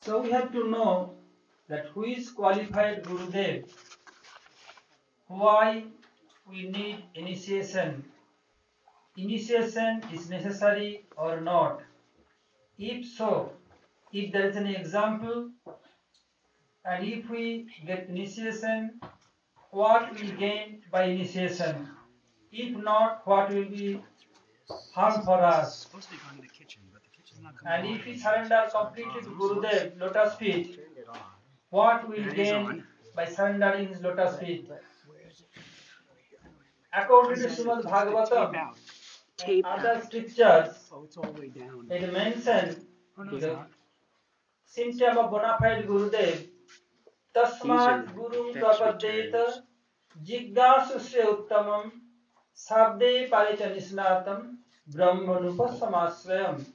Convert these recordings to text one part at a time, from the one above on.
So we have to know that who is qualified Gurudev, why we need initiation. Initiation is necessary or not? If so, if there is an example, and if we get initiation, what we gain by initiation? If not, what will be harm for us? And if we surrender completely to Gurudev, lotus feet, what will gain by surrendering his lotus feet? According to Srimad Bhagavatam and other scriptures, it mentioned the symptom of bona fide Gurudev. Tasmat Gurum Prapadyeta Jignasusya Uttamam Sabde Paricha Nisnatam Brahmanupasamasrayam.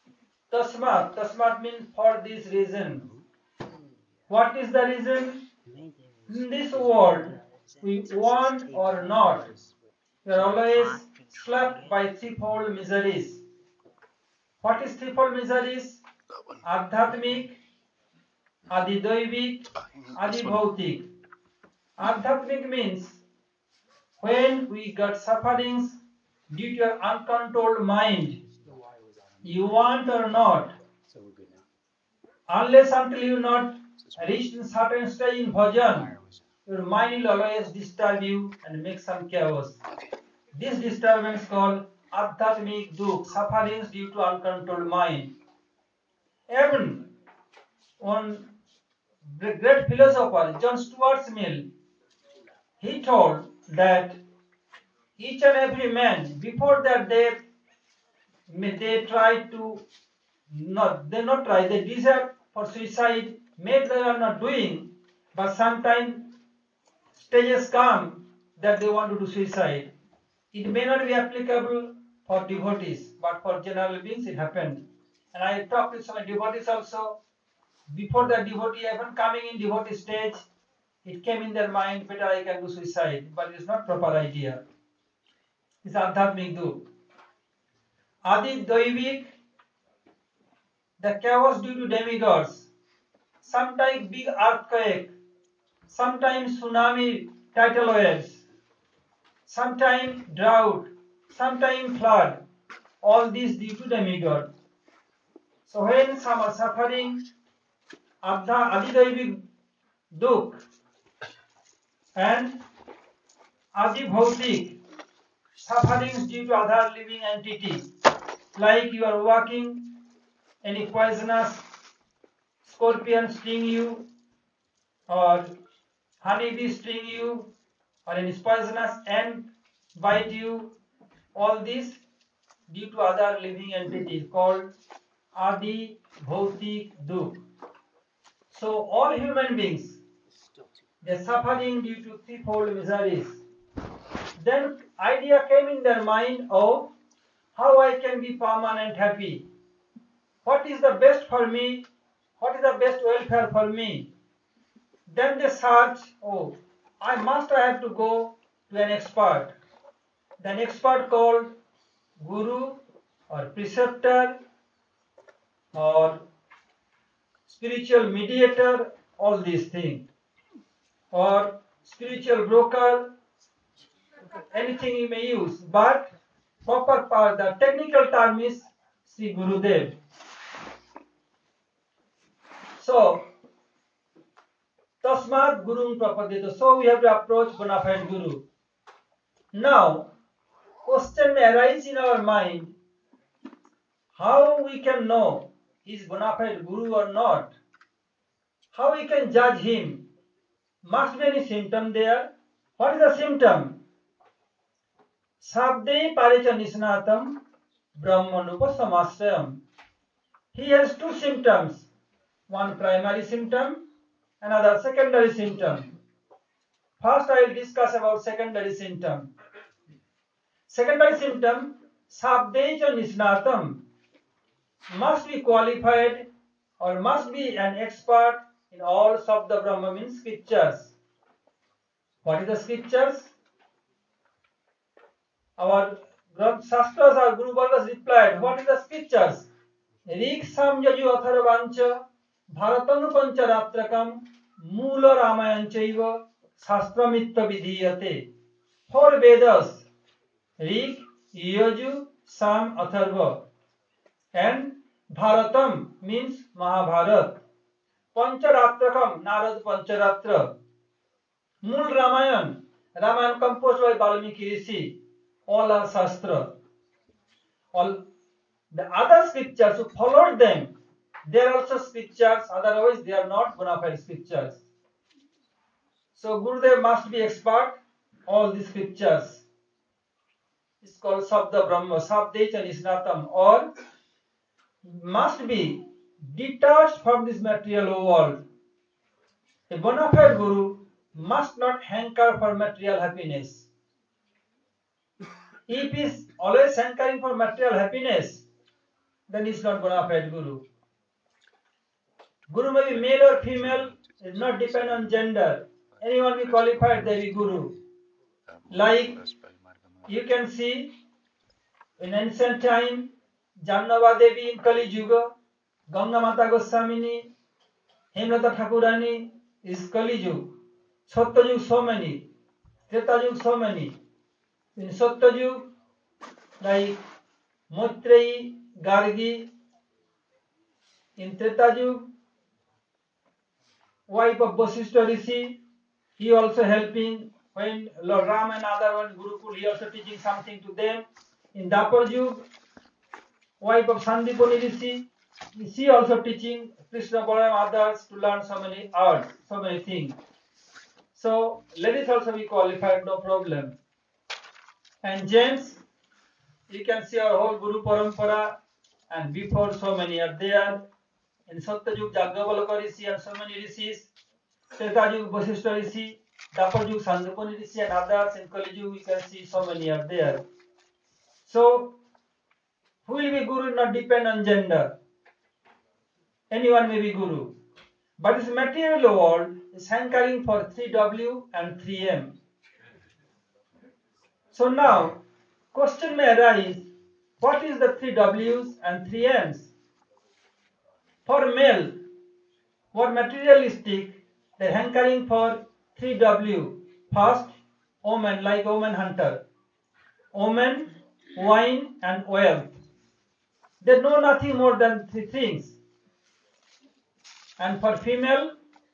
Tasmat means for this reason. What is the reason? In this world, we want or not, we are always slapped by threefold miseries. What is threefold miseries? Adhyatmik, Adidoivik, Adibhautik. Adhyatmik means when we got sufferings due to your uncontrolled mind, you want or not, unless until you not reached in certain stage in bhajan, your mind will always disturb you and make some chaos. This disturbance called adhyatmic dukh, sufferings due to uncontrolled mind. Even one great philosopher, John Stuart Mill, he told that each and every man before their death, they try to not try, they desire for suicide, maybe they are not doing, but sometimes stages come that they want to do suicide. It may not be applicable for devotees, but for general beings it happened. And I talked with some devotees also. Before the devotee even coming in devotee stage, it came in their mind, better I can do suicide, but it is not proper idea. It's adhyatmic dukh. Adi Doivik, the chaos due to demigods, sometimes big earthquake, sometimes tsunami tidal waves, sometimes drought, sometimes flood, all these due to demigod. So when some are suffering, Adidaivic dukh and Adibhautik, sufferings due to other living entity, like you are walking, any poisonous scorpion sting you, or honeybee sting you, or any poisonous ant bite you, all this due to other living entity called Adi Bhautik Dukh. So all human beings, they're suffering due to threefold miseries. Then idea came in their mind of how I can be permanent happy. What is the best for me? What is the best welfare for me? Then they search, oh, I have to go to an expert. Then expert called guru or preceptor or spiritual mediator, all these things, or spiritual broker, anything you may use. But proper part, the technical term is Sri Gurudev. So, Tasmat Gurung Prapadyeta. So we have to approach bona fide Guru. Now, question may arise in our mind, how we can know is bona fide Guru or not? How we can judge him? Must be any symptom there. What is the symptom? Sabde Paricha Nisnatam Brahmanupa Samasrayam. He has two symptoms. One primary symptom, another secondary symptom. First I will discuss about secondary symptom. Secondary symptom, Sabdeja Nisnatam, must be qualified or must be an expert in all Sabda Brahma means scriptures. What is the scriptures? Our Shastras or Guru Vargas replied, what is the scriptures? Rik Samjaju Atharvancha Bharatanu Pancharatrakam Mula Ramayanchaiva Shastramitta Vidhiyate. 4 Vedas, Rig, Yajur, Sam, Atharva, and Bharatam means Mahabharat. Pancharatrakam, Narad Pancharatra. Mool Ramayan, Ramayan composed by Valmiki Rishi. All are Shastra. All the other scriptures who followed them, they are also scriptures, otherwise they are not bona fide scriptures. So Gurudev must be expert all the scriptures. It's called Sabda Brahma, Sabdecha Nisnatam, or must be detached from this material world. A bona fide Guru must not hanker for material happiness. If he is always hankering for material happiness, then he is not bona fide Guru. Guru may be male or female, it does not depend on gender. Anyone be qualified, they be Guru. Like you can see in ancient time, Jannava Devi in Kali Yuga, Ganga Mata Goswamini, Hemlata Thakurani is Kali Yuga. Satta Yuga so many, Treta Yuga so many. In Satta Yuga, like Maitreyi, Gargi, in Treta Yuga, wife of Vasishtha Rishi, he also helping when Lord Ram and other one Gurukul, he also teaching something to them. In Dapar Yuga, wife of Sandipani Rishi, she also teaching Krishna Balaram others to learn so many arts, so many things. So ladies also be qualified, no problem. And gents, you can see our whole Guru Parampara, and before so many are there. In Satyayug, Jagyavalaka Rishi and so many rishis. Tretayug, Vasishtha Rishi, Dapayug, Sandipani Rishi and others. In Kali Yuga, you can see so many are there. So, who will be Guru not depend on gender. Anyone may be Guru. But this material world is hankering for 3W and 3M. So now, question may arise, what is the 3Ws and 3Ms? For male, what materialistic, they are hankering for 3W. First, woman, like woman hunter. Woman, wine and wealth. They know nothing more than 3 things. And for female,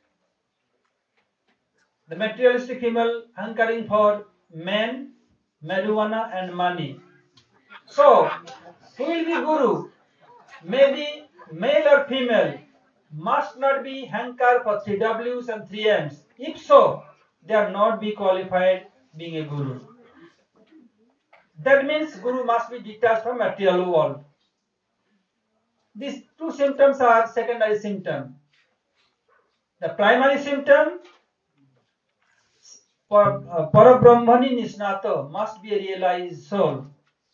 the materialistic female hankering for men, marijuana and money. So, who will be Guru? Maybe male or female must not be hanker for 3Ws and 3Ms. If so, they are not be qualified being a Guru. That means Guru must be detached from material world. These 2 symptoms are secondary symptoms. The primary symptom, Parabrahmani Nishnata, must be a realized soul.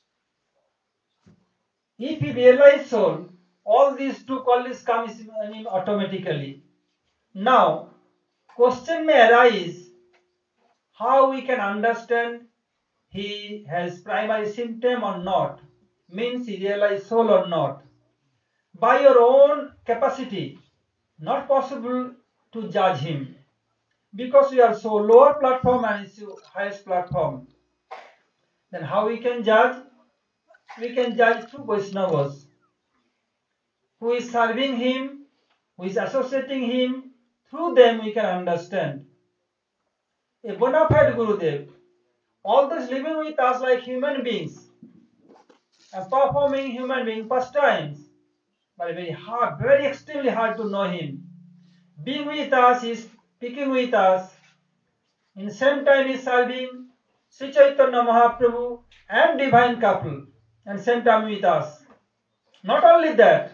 If he realized soul, all these 2 qualities come in him automatically. Now, question may arise, how we can understand he has primary symptom or not, means he realized soul or not. By your own capacity, not possible to judge him, because we are so lower platform and it's highest platform. Then how we can judge? We can judge through Vaishnavas, who is serving him, who is associating him. Through them we can understand. A bona fide Gurudev, although living with us like human beings and performing human being pastimes, but very hard, very extremely hard to know him. Being with us is speaking with us. In same time he is serving Sri Chaitanya Mahaprabhu and divine couple, and same time with us. Not only that,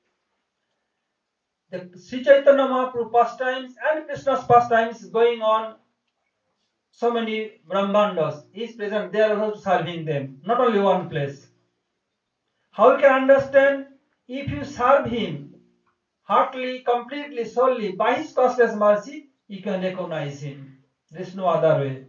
the Sri Chaitanya Mahaprabhu pastimes and Krishna's pastimes going on so many Brahmandas. He is present there also serving them, not only one place. How you can understand? If you serve him heartily, completely, solely, by his costless mercy, you can recognize him. There is no other way.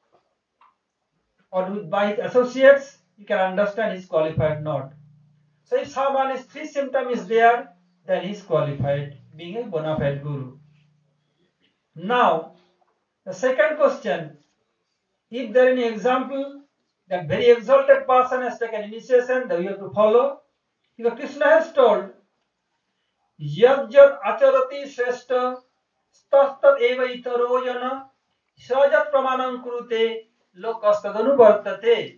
Or by his associates, you can understand he is qualified not. So if someone is 3 symptom is there, then he is qualified being a bona fide guru. Now, the second question, if there is any example that very exalted person has taken initiation that we have to follow, because Krishna has told, Yad yad acharati shrestha tastat eva itaro jana sajat pramanam kurute lokastadanu vartate.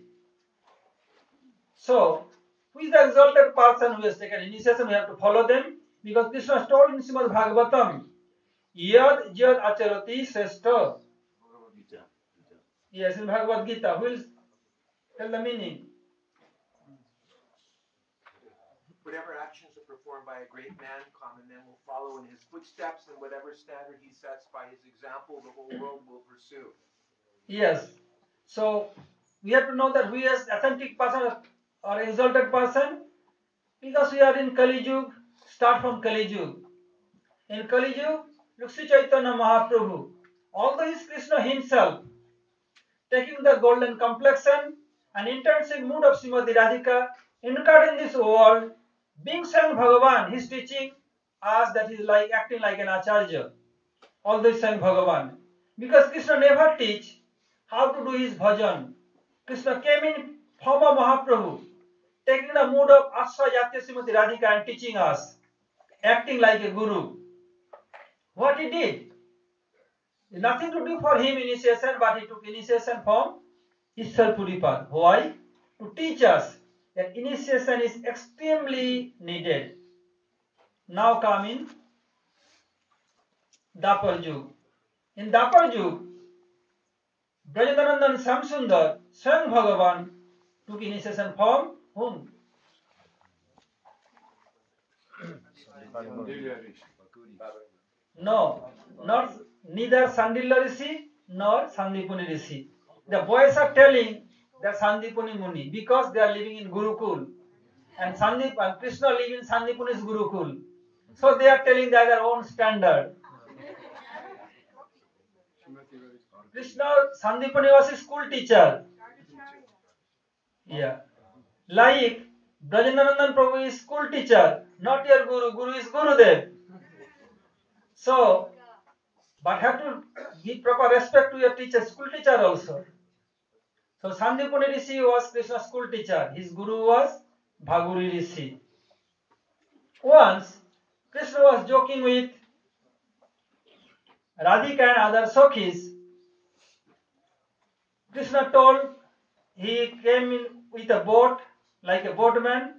So, who is the exalted person who has taken initiation? We have to follow them because Krishna has told in Srimad Bhagavatam, Yad yad acharati shrestha. Yes, in Bhagavad Gita. Who will tell the meaning? Whatever actions are performed by a great man, common men will follow in his footsteps, and whatever standard he sets by his example, the whole world will pursue. Yes. So we have to know that we as authentic person or exalted person, because we are in Kali Yuga, start from Kali Yuga. In Kali Yuga, look Sri Chaitanya Mahaprabhu, although he is Krishna himself, taking the golden complexion and intrinsic mood of Srimati Radhika, incarnate in this world, being Swayam Bhagavan, his teaching us that he is like acting like an acharya, although he is Swayam Bhagavan. Because Krishna never teach how to do his bhajan. Krishna came in form of Mahaprabhu, taking the mood of Asra Jatya Srimati Radhika and teaching us, acting like a guru. What he did, nothing to do for him initiation, but he took initiation from Ishwar Puripad. Why? To teach us that initiation is extremely needed. Now come in Dapar Yug. In Dapar Yug, Brajadanandan Samsundar, Swayam Bhagavan, took initiation from whom? No, not neither Sandilya Rishi nor Sandipuni Rishi. The boys are telling that Sandipuni Muni because they are living in Gurukul, and Sandip and Krishna live in Sandipuni's Gurukul. So they are telling their own standard. Krishna Sandipuni was his school teacher. Yeah. Like Brajanandan Prabhu is school teacher, not your Guru. Guru is Gurudev. So, but have to give proper respect to your teacher, school teacher also. So Sandipuni Rishi was Krishna's school teacher. His guru was Bhaguri Rishi. Once, Krishna was joking with Radhika and other Sakhis. Krishna told, he came in with a boat, like a boatman.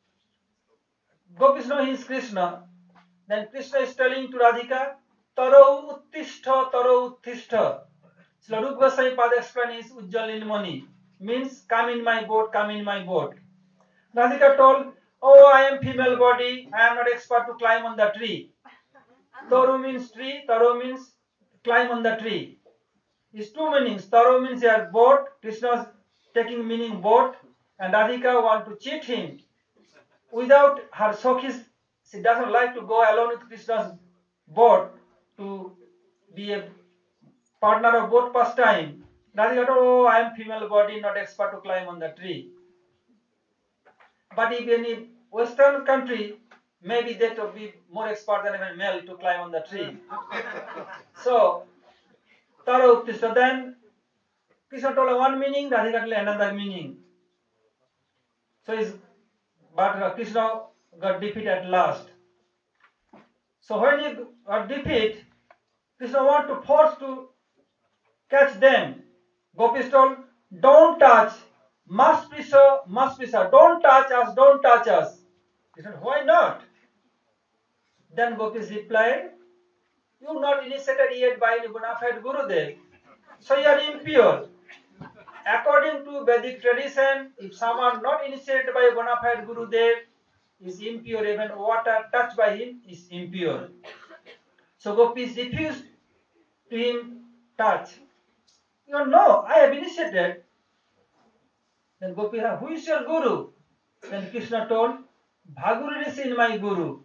Gopis know he is Krishna. Then Krishna is telling to Radhika, Taro Uttishta. Srila Rupa Goswami Pada explains Ujjal Nilmani. Means, come in my boat, come in my boat. Radhika told, oh, I am female body, I am not expert to climb on the tree. Taru means tree, Taro means climb on the tree. It's two meanings. Taro means your boat, Krishna is taking meaning boat, and Radhika want to cheat him. Without her Sakhis, she doesn't like to go alone with Krishna's boat to be a partner of boat pastime. Radhika told, oh, I am female body, not expert to climb on the tree. But if any Western country, maybe they would be more expert than even male to climb on the tree. So, Taro Uttishta. Then Krishna told one meaning, Radhika told another meaning. So, but Krishna got defeated at last. So when he got defeated, Krishna want to force to catch them. Gopis told, don't touch, must be so, don't touch us, don't touch us. He said, why not? Then Gopis replied, you are not initiated yet by any bona fide Gurudev, so you are impure. According to Vedic tradition, if someone not initiated by a bona fide Gurudev is impure, even water touched by him is impure. So Gopis refused to him touch. You know, I have initiated. Then Gopi, who is your Guru? Then Krishna told, Bhaguri Rishi is my Guru.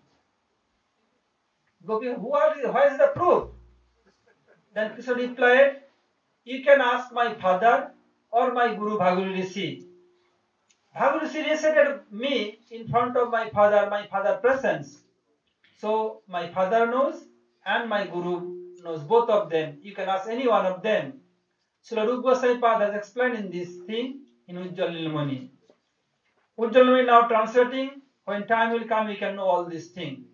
Gopi, why is the proof? Then Krishna replied, you can ask my father or my Guru Bhaguri Rishi. Bhaguri Rishi recited me in front of my father presence. So my father knows and my guru knows, both of them. You can ask any one of them. Srila Rupa Goswami Pad has explained in this thing in Ujjwal Nilmani. Ujjwal Nilmani now translating. When time will come, we can know all these things.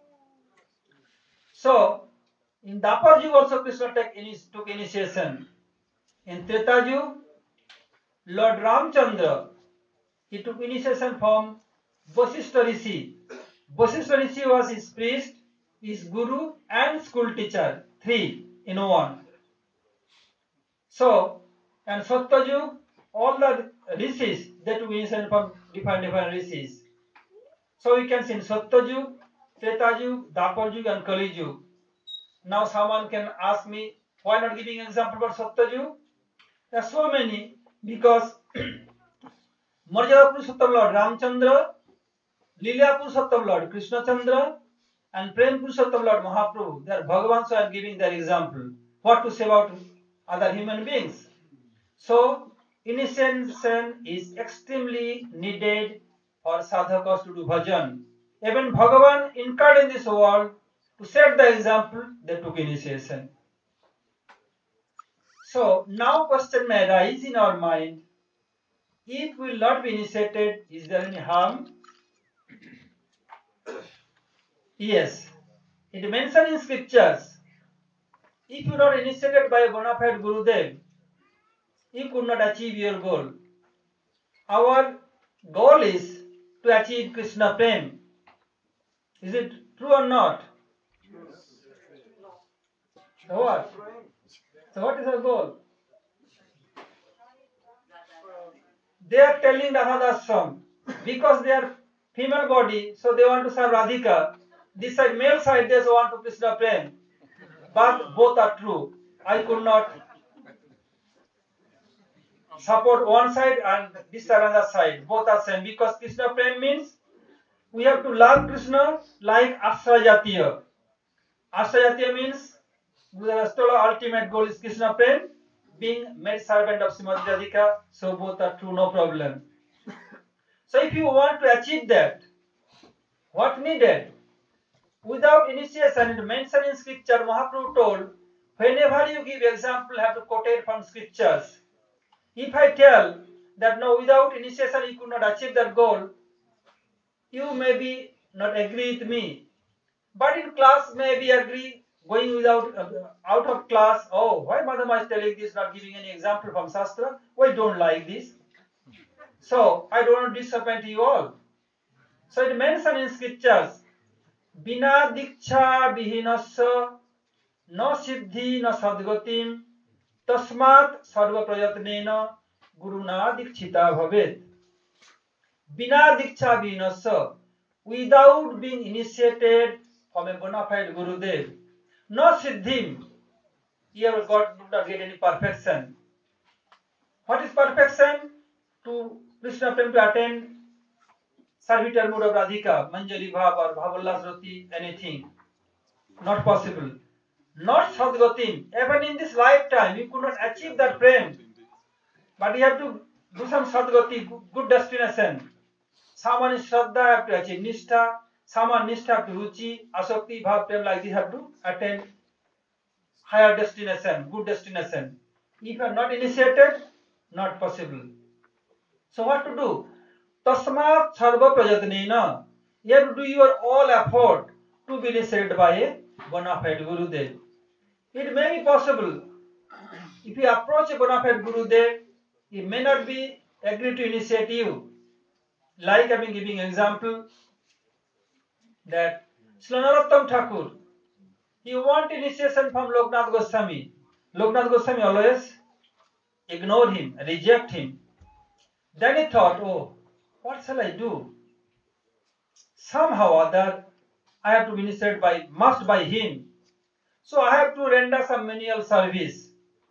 So in Dapar Yuga also Krishna took initiation. In Treta Yuga, Lord Ramchandra, he took initiation from Vasishtha Rishi. Vasishtha Rishi was his priest, his guru and school teacher, three in one. So, and Satyayug, all the rishis, they took initiation from different rishis. So we can see in Satyayug, Tretayug, Dapar and Kali. Now someone can ask me, why not giving example for Satyayug? There are so many, because Marjada Purushottam Lord Ramchandra, Leela Purushottam Lord Krishna Chandra, and Prem Purushottam Lord Mahaprabhu, they are Bhagavan, so I am giving their example. What to say about other human beings? So, initiation is extremely needed for sadhakas to do bhajan. Even Bhagavan incarnate in this world to set the example, they took initiation. So, now question may arise in our mind, if we will not be initiated, is there any harm? Yes. It mentioned in scriptures, if you are not initiated by a bona fide Gurudev, you could not achieve your goal. Our goal is to achieve Krishna Prem. Is it true or not? So what? So what is our goal? They are telling Radha song because they are female body, so they want to serve Radhika. This side, male side, they want to Krishna Prem. But both are true. I could not support one side and this another side. Both are same because Krishna Prem means we have to love Krishna like Ashrayatiya. Ashrayatiya means Gurudastola ultimate goal is Krishna Prem, being made servant of Srimati Radhika, so both are true, no problem. So if you want to achieve that, what needed? Without initiation, it mentioned in scripture, Mahaprabhu told, whenever you give example, you have to quote it from scriptures. If I tell that no, without initiation you could not achieve that goal, you may be not agree with me. But in class maybe agree, going without out of class, oh, why Madhama is telling this, not giving any example from Shastra? We don't like this. So I don't want to disappoint you all. So it mentioned in scriptures, Bina diksha vihinasya na siddhi na sadgatim tasmat sarva prayatnena guruna dikshita bhavet. Bina diksha vihinasya, without being initiated from a bona fide Gurudev, no siddhim, here God did not get any perfection. What is perfection? To Krishna Prem to attain servitor mood of Radhika, Manjali Bhav or Bhavallas Rati, anything. Not possible. Not Sadgatim. Even in this lifetime, you could not achieve that Prem. But you have to do some Sadgati, good destination. Someone is Shraddha have to achieve Nishtha, someone Nishtha have to Ruchi, Asakti, Bhav, Prem, like this have to attain higher destination, good destination. If you are not initiated, not possible. So what to do? Tasmat sarva prajatnena. You have to do your all effort to be initiated by a bona fide Gurudev. It may be possible. If you approach a bona fide Gurudev, he may not be agree to initiate you. Like I have been giving example that Srila Narottam Thakur, he want initiation from Loknath Goswami. Loknath Goswami always ignore him, reject him. Then he thought, oh, what shall I do? Somehow or other, I have to be initiated must by him. So I have to render some menial service.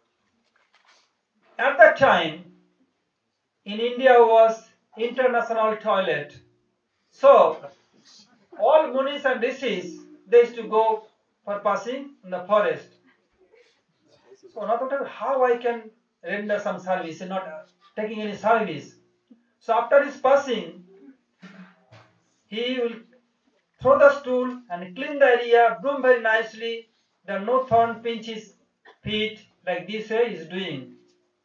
At that time, in India was international toilet. So all munis and rishis, they used to go for passing in the forest. So not only how I can render some service and not taking any service. So after his passing, he will throw the stool and clean the area, broom very nicely. There are no thorn pinch his feet like this way he is doing.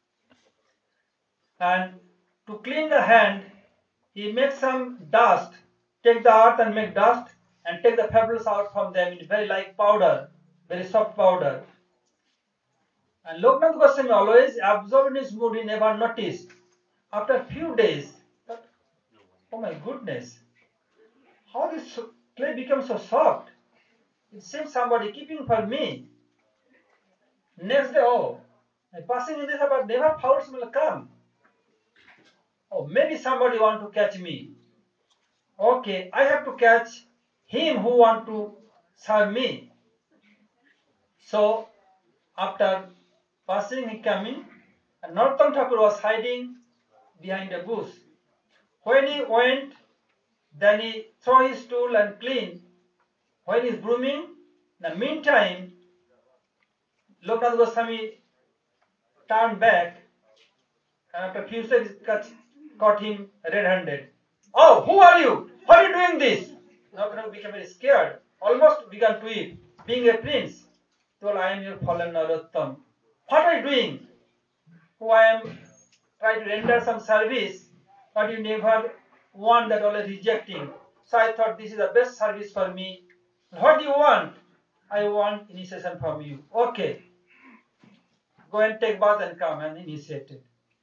And to clean the hand, he makes some dust, take the earth and make dust and take the pebbles out from them in very like powder, very soft powder. And Loknath Goswami always absorbed in his mood, he never noticed. After a few days, thought, oh my goodness, how this clay becomes so soft? It seems somebody keeping for me. Next day, oh, I passing in this but never foul smell come. Oh, maybe somebody want to catch me. Okay, I have to catch him who want to serve me. So, after passing, he came in, and Narottam Thakur was hiding behind a bush. When he went, then he threw his stool and clean. When he is brooming, in the meantime, Loknath Goswami turned back, and after a few seconds caught him red-handed. Oh, who are you? Why are you doing this? Loknath became very scared, almost began to weep. Being a prince, told, I am your fallen Narottam. What are you doing? Who I am trying to render some service, but you never want that, always rejecting. So I thought this is the best service for me. What do you want? I want initiation from you. Okay. Go and take bath and come and initiated.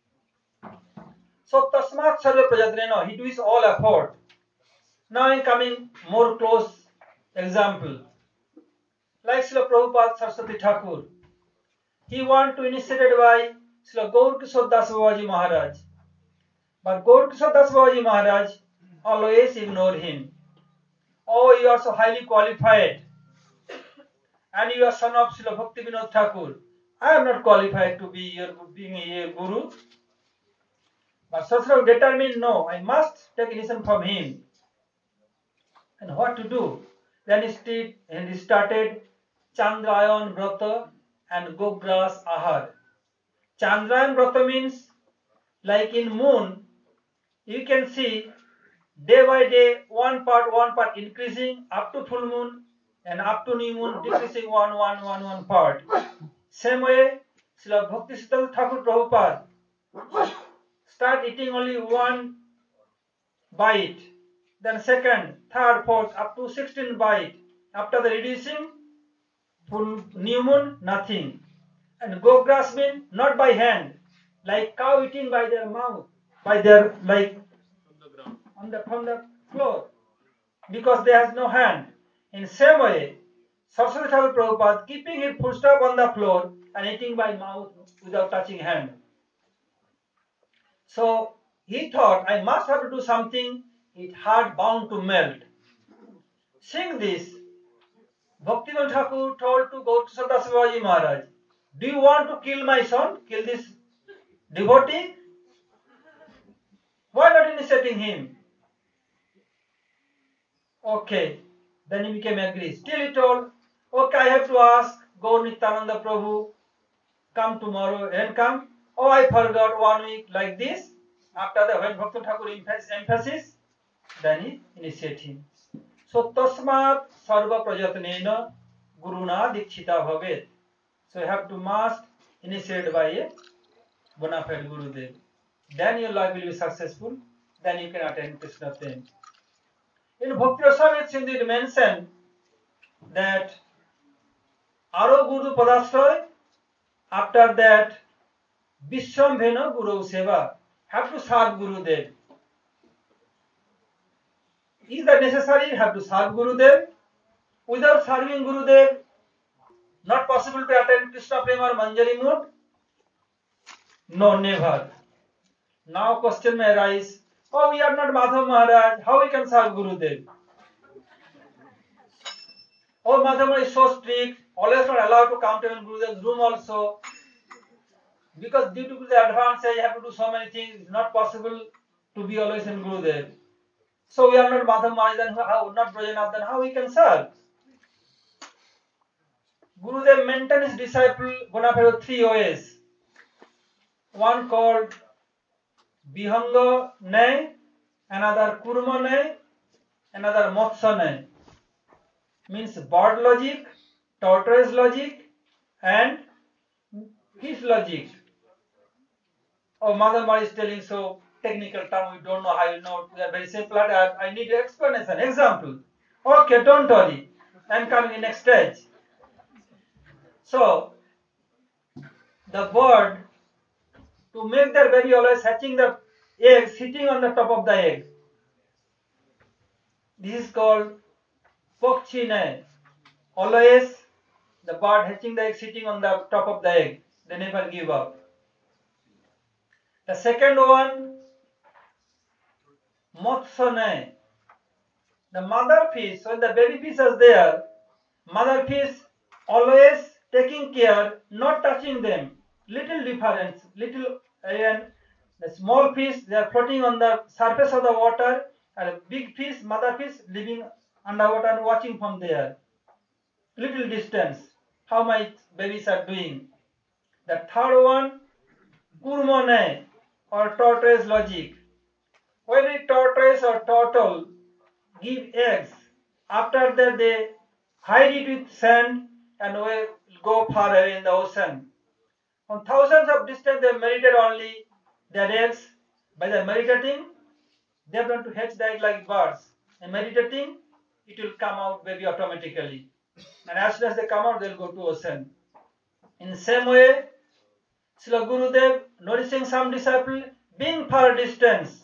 So Tasmat Sarva Prajatnena, he does all effort. Now I am coming more close example. Like Srila Prabhupada Saraswati Thakur. He want to initiated by Srila Gaur Kishore Das Babaji Maharaj. But Gaur Kishore Das Babaji Maharaj always ignore him. Oh, you are so highly qualified. And you are son of Srila Bhakti Vinod Thakur. I am not qualified to be your being a guru. But Sasra determined, no, I must take initiation from him. And what to do? Then he started Chandrayan Vrata and Gogras Ahar. Chandrayan Vrata means like in moon, you can see day by day one part increasing up to full moon and up to new moon decreasing one part. Same way, Srila Bhakti Siddhanta Thakur Prabhupada start eating only one bite, then second, third, fourth, up to 16 bite. After the reducing, full new moon, nothing. And go grass mean not by hand, like cow eating by their mouth, by their like from the floor, because they has no hand. In same way, Saraswati Thakur Prabhupada keeping his footstep on the floor and eating by mouth without touching hand. So he thought, I must have to do something, it heart bound to melt. Seeing this, Bhaktivinoda Thakur told to Gaur Kishore Das Babaji Maharaj, do you want to kill my son, kill this devotee? Why not initiating him? Okay, then he became angry. Still he told, okay, I have to ask Gaur Nityananda Prabhu, come tomorrow and come. Oh, I forgot 1 week like this. After the when Bhaktivinoda Thakur emphasis, then he initiate him. So tasmat sarva prajatnena guruna dikshita bhavet. So you have to must initiate by a bona fide Gurudev. Then your life will be successful. Then you can attain Krishna prem. In Bhakti Rasamrita Sindhu it mentioned that Aro Guru Padashraya, after that Vishwambhena Guru Seva, have to serve Gurudev. Is that necessary? You have to serve Gurudev. Without serving Gurudev, not possible to attain Krishna Prem or Manjari mood? No, never. Now question may arise, oh, we are not Madhav Maharaj, how we can serve Gurudev? Oh, Madhav Maharaj is so strict, always not allowed to come to Gurudev's room also. Because due to the advance, you have to do so many things, it's not possible to be always in Gurudev. So we are not Madhav Maharaj, then how, not Brajanath, then how we can serve? Gurudev maintained his disciple bona fide 3 ways. One called Vihanga Nay, another Kurma Nay, another Moksha Nay. means bird logic, tortoise logic, and fish logic. Oh, Madam is telling so technical term, we don't know how you know. We are very simple. I need explanation, example. Okay, don't worry. I'm coming in next stage. So, the bird, to make their baby always hatching the egg, sitting on the top of the egg. This is called pokchine. Always the bird hatching the egg, sitting on the top of the egg. They never give up. The second one, motsone. The mother fish, when the baby fish is there, mother fish always taking care, not touching them. Little difference, little, and the small fish, they are floating on the surface of the water, and a big fish, mother fish, living underwater and watching from there. Little distance, how my babies are doing. The third one, kurmone or tortoise logic. When a tortoise or turtle give eggs, after that they hide it with sand and will go far away in the ocean. From thousands of distance they meditate only their eggs. By the meditating, they are going to hatch the egg like birds. And meditating, it will come out baby automatically. And as soon as they come out, they will go to ocean. In the same way, Srila Gurudev nourishing some disciple being far distance,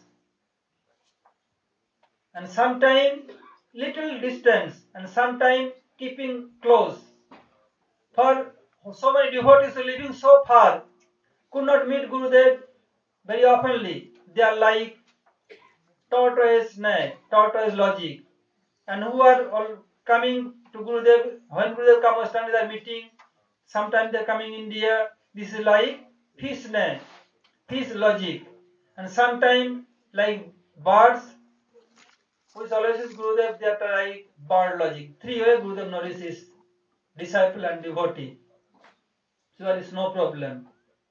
and sometime little distance, and sometime keeping close. For so many devotees living so far could not meet Gurudev very oftenly. They are like tortoise logic, and who are all coming to Gurudev. When Gurudev comes, they are meeting. Sometimes they are coming in India. This is like fish logic, and sometimes like birds. Who is always with Gurudev, they are like bird logic. Three way Gurudev nourishes disciple and devotee. So there is no problem.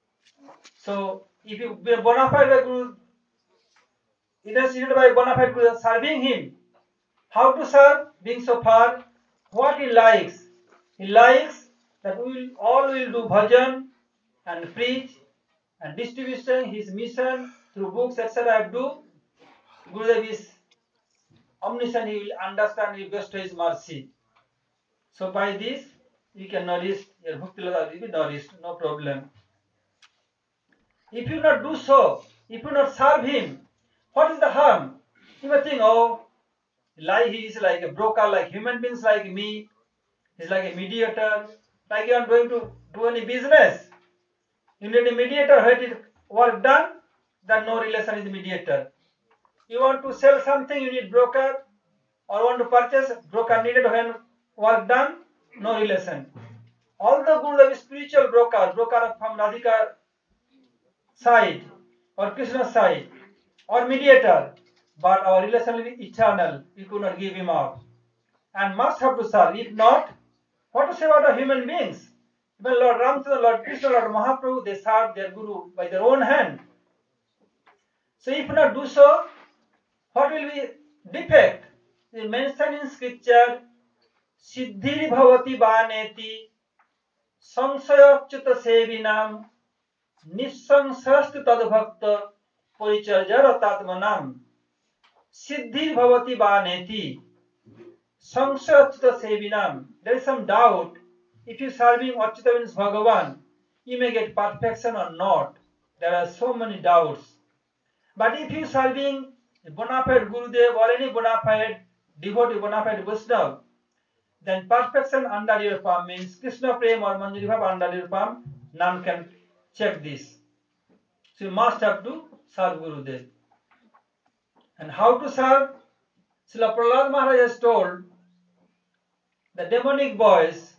So if you be bona fide Guru, initiated by bona fide Guru, serving him. How to serve? Being so far, what he likes. He likes that all will do bhajan and preach and distribution, his mission through books, etc. Do. Gurudev is omniscient, he will understand, he will bestow his mercy. So by this, you can nourish, your bhakti lata will be nourished, no problem. If you not do so, if you not serve him, what is the harm? You may think, oh, he is like a broker, like human beings like me, he's like a mediator, like you are going to do any business. You need a mediator, when it is work done, then no relation is mediator. You want to sell something, you need broker, or want to purchase, broker needed when work done, no relation. Although Gurudev is spiritual broker from Radhika side or Krishna side or mediator, but our relation will be eternal. We could not give him up and must have to serve. If not, what to say about the human beings? Even Lord Ramchandra, Lord Krishna, Lord Mahaprabhu, they serve their Guru by their own hand. So if not do so, what will be defect? They mention in scripture, Siddhir Bhavati Baneti, Sangsayachyuta Sevinam, Nissangsasti Tadbhakta Paricharyaratatmanam. Siddhir Bhavati Baneti, Sangsayachyuta Sevinam. There is some doubt. If you serving Achyuta means Bhagavan, you may get perfection or not. There are so many doubts. But if you serving a bona fide Gurudev or any bona fide devotee, bona fide Vaishnava, then perfection under your palm means Krishna Prem or Manjari Bhav under your palm, none can check this. So you must have to serve Gurudev. And how to serve? Srila Prahlad Maharaj has told the demonic boys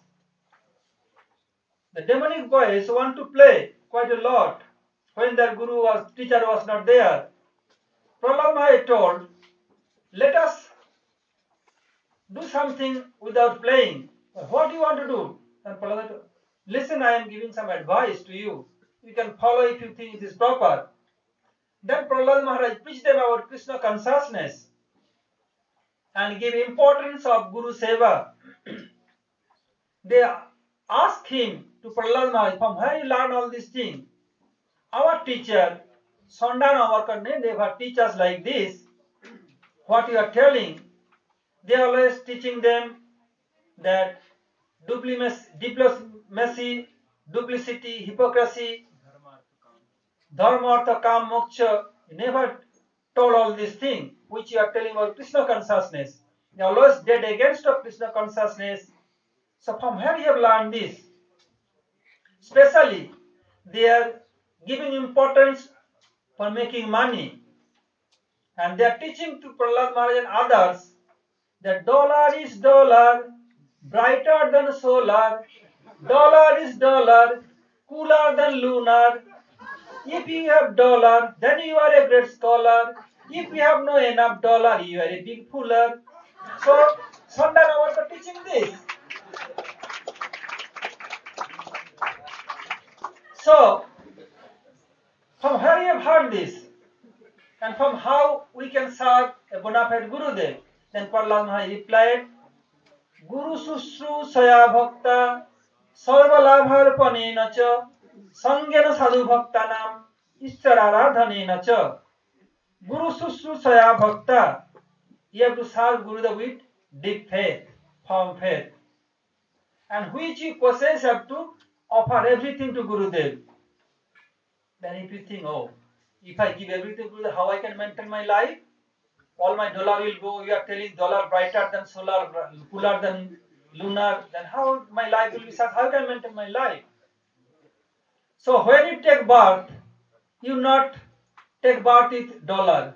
want to play quite a lot when their teacher was not there. Prahlad Maharaj told, let us do something without playing. What do you want to do? And Prahlad told, listen, I am giving some advice to you. You can follow if you think it is proper. Then Prahlad Maharaj preached them about Krishna consciousness and gave importance of Guru Seva. They ask him to Prahlad Maharaj, from where you learn all these things? Our teacher, Sandan Amarkar, never teach us like this. What you are telling, they are always teaching them that diplomacy, duplicity, hypocrisy, dharma, artha, kam, moksha. You never told all these things which you are telling about Krishna consciousness. They are always dead against of Krishna consciousness. So from where you have learned this? Especially, they are giving importance for making money. And they are teaching to Prahlad Maharaj and others that dollar is dollar, brighter than solar, dollar is dollar, cooler than lunar. If you have dollar, then you are a great scholar. If you have no enough dollar, you are a big fooler. So, Sandan Amarkar teaching this. So, from where you have heard this, and from how we can serve a bona fide Gurudev? Then Prahlad Maharaj replied, Guru Sushru Saya Bhakta Sarvalabharpanena cha Sangena Sadhu Bhaktanam Ishchararadhanena cha. Guru Sushru Saya Bhakta. You have to serve Gurudev with deep faith, firm faith. And which you possess have to offer everything to Gurudev. Then if you think, oh, if I give everything to Gurudev, how I can maintain my life? All my dollar will go. You are telling dollar brighter than solar, cooler than lunar. Then how my life will be such? How can I maintain my life? So when you take birth, you not take birth with dollar.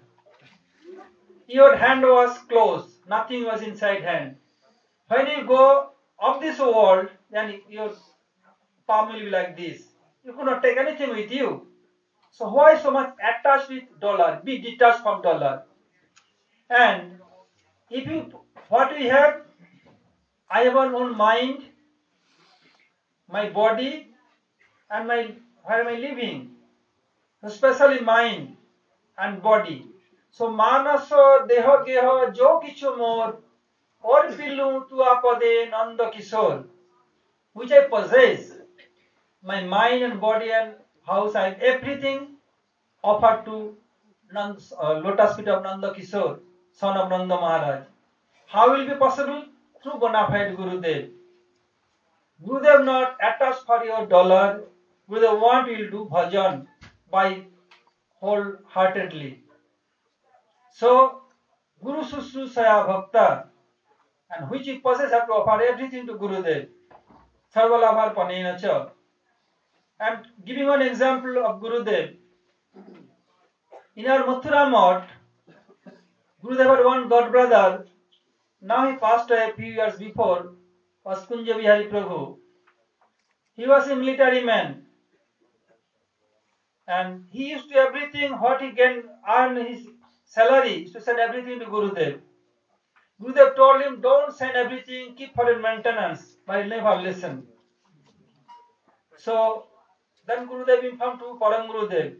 Your hand was closed. Nothing was inside hand. When you go of this world, then your palm will be like this. You could not take anything with you. So why so much attached with dollar? Be detached from dollar. And if you, what we have, I have my own mind, my body, and my where am I living? Especially mind and body. So manaso deho geho jo kichu more or pilu tu apade nanda kishore, which I possess, my mind and body and house, I have everything offered to lotus feet of Nanda Kishore, son of Nanda Maharaj. How will be possible? Through bona fide Gurudev. Gurudev not attached for your dollar. Gurudev want you to do bhajan by wholeheartedly. So, Guru Sushru Saya Bhakta, and which he possesses have to offer everything to Gurudev. Sarvalabhar Panena cha. And giving one example of Gurudev. In our Mathura Math, Gurudev had one god brother. Now he passed away a few years before, was Kunja Bihari Prabhu. He was a military man. And he used to everything what he can earn his salary, he used to send everything to Gurudev. Gurudev told him, don't send everything, keep for your maintenance, but he never listened. So then Gurudev informed to Param Gurudev.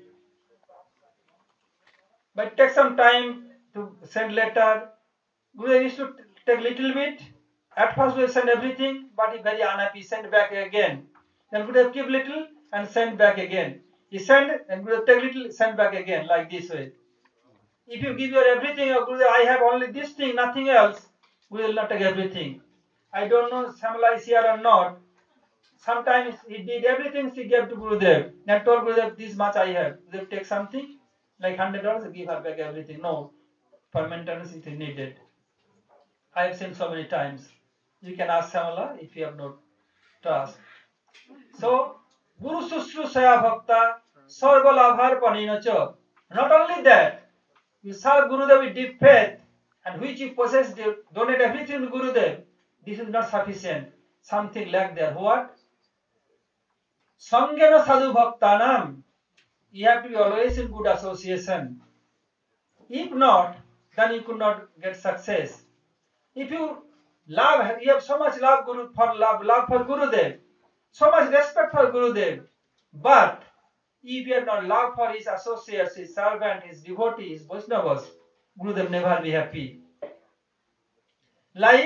But take some time to send letter. Gurudev used to take little bit. At first we send everything, but he very unhappy, send back again. Then Gurudev keep little and send back again. He send and Gurudev take little, send back again, like this way. If you give your everything, Gurudev, I have only this thing, nothing else, we will not take everything. I don't know Samala is here or not. Sometimes he did everything he gave to Gurudev. And told Gurudev, this much I have. Gurudev take something, like $100, give her back everything. No, for maintenance it is needed. I have seen so many times. You can ask Samala if you have not trust. So, Guru Sushru Saya Bhakta Sarva Labhar Panina cha. Not only that, you serve Gurudev with deep faith, and which you possess, donate everything to Gurudev. This is not sufficient. Something like there. What? Sangena Sadhu Bhaktanam. You have to be always in good association. If not, then you could not get success. If you love, you have so much love for Gurudev, so much respect for Gurudev, but if you have not love for his associates, his servant, his devotees, Vaishnavas, Gurudev never be happy. Like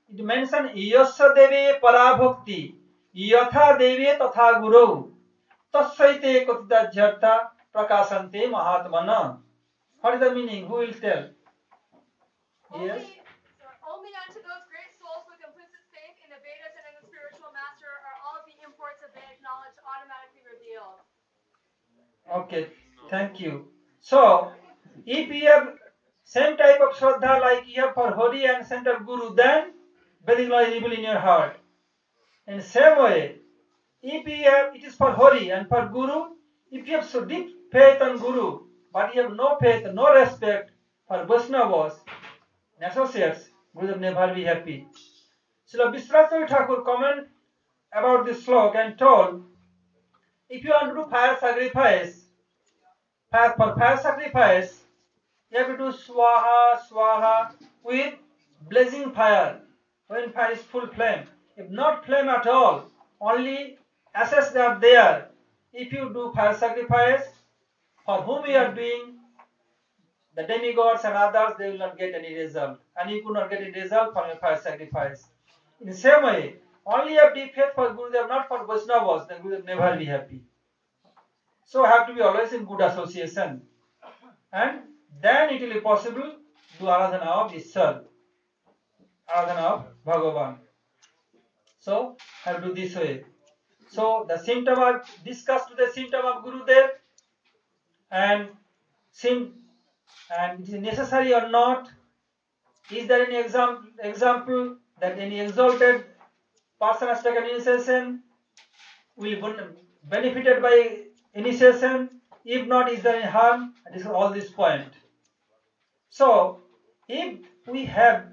it mentioned yasya deve parabhakti yatha deve tatha guru tasyaite katita jharta prakasante mahatmana. What is the meaning? Who will tell? Yes. Only unto those great souls with implicit faith in the Vedas and in the spiritual master are all of the imports of Vedic knowledge automatically revealed. Okay, thank you. So, if you have same type of Shraddha like you have for Hari and center Guru, then Vedic knowledge is revealed in your heart. In same way, if you have, it is for Hari and for Guru, if you have so deep faith on Guru, but you have no faith, no respect for Vaishnavas and associates, Guru will never be happy. Srila Vishwanath Thakur comment about this slok and told, if you want to do fire sacrifice, for fire sacrifice, you have to do swaha, swaha with blazing fire. When fire is full flame. If not flame at all, only ashes are there. If you do fire sacrifice, for whom you are doing, the demigods and others, they will not get any result. And you could not get any result from your fire sacrifice. In the same way, only you have deep faith for Gurudev, not for Vaishnavas, then Gurudev never be happy. So have to be always in good association. And then it will be possible to do Aradhana of Ishwar, Aradhana of Bhagavan. So have to do this way. So the symptom are discussed the symptom of Gurudev and it is necessary or not. Is there any example that any exalted person has taken initiation will benefited by initiation? If not, is there any harm? This is all this point. So, if we have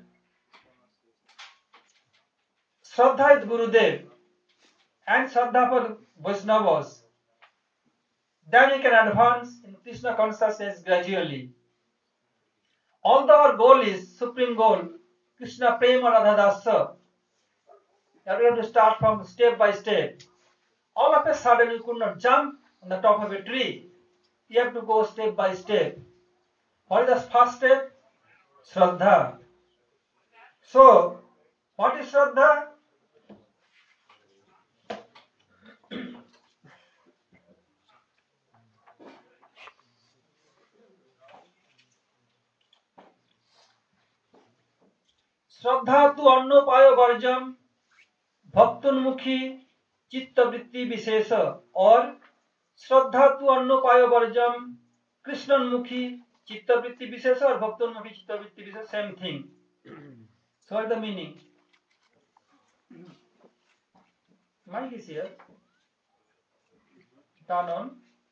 Shraddha with Gurudev and Shraddha for Vaishnavas, then we can advance in Krishna consciousness gradually. Although our goal is supreme goal, Krishna Prema Radha Dasa, that we have to start from step by step. All of a sudden, you could not jump on the top of a tree. You have to go step by step. What is the first step? Shraddha. So, what is Shraddha? Shraddha tu annopayo varjam भक्तोन्मुखी चित्तवृत्ति विशेष और श्रद्धा तु अन्नोपाय वर्जम कृष्णोन्मुखी चित्तवृत्ति विशेष और भक्तोन्मुखी चित्तवृत्ति विशेष same thing. So what is the meaning? Mic is here. Turn on.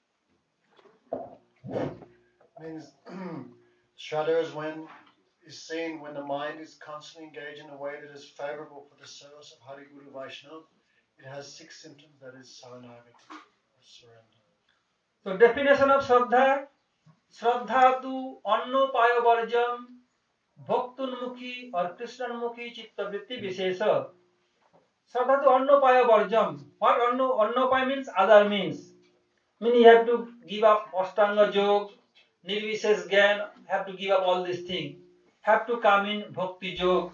Means Shraddha is when is seen when the mind is constantly engaged in a way that is favorable for the service of Hari Guru Vaishnava. It has 6 symptoms, that is Saranagati, or surrender. So definition of Shraddha: Shraddha tu annopaya varjam bhaktunmukhi or krishnanmukhi chittavritti vishesha. Shraddha tu annopaya varjam. What annopaya means? Other means. Meaning you have to give up Ashtanga Yoga, Nirvishesh Gyan, have to give up all these things. Have to come in Bhakti Yoga.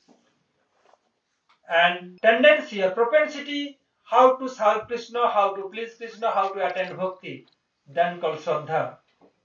And tendency or propensity, how to serve Krishna, how to please Krishna, how to attain Bhakti, then called Shraddha.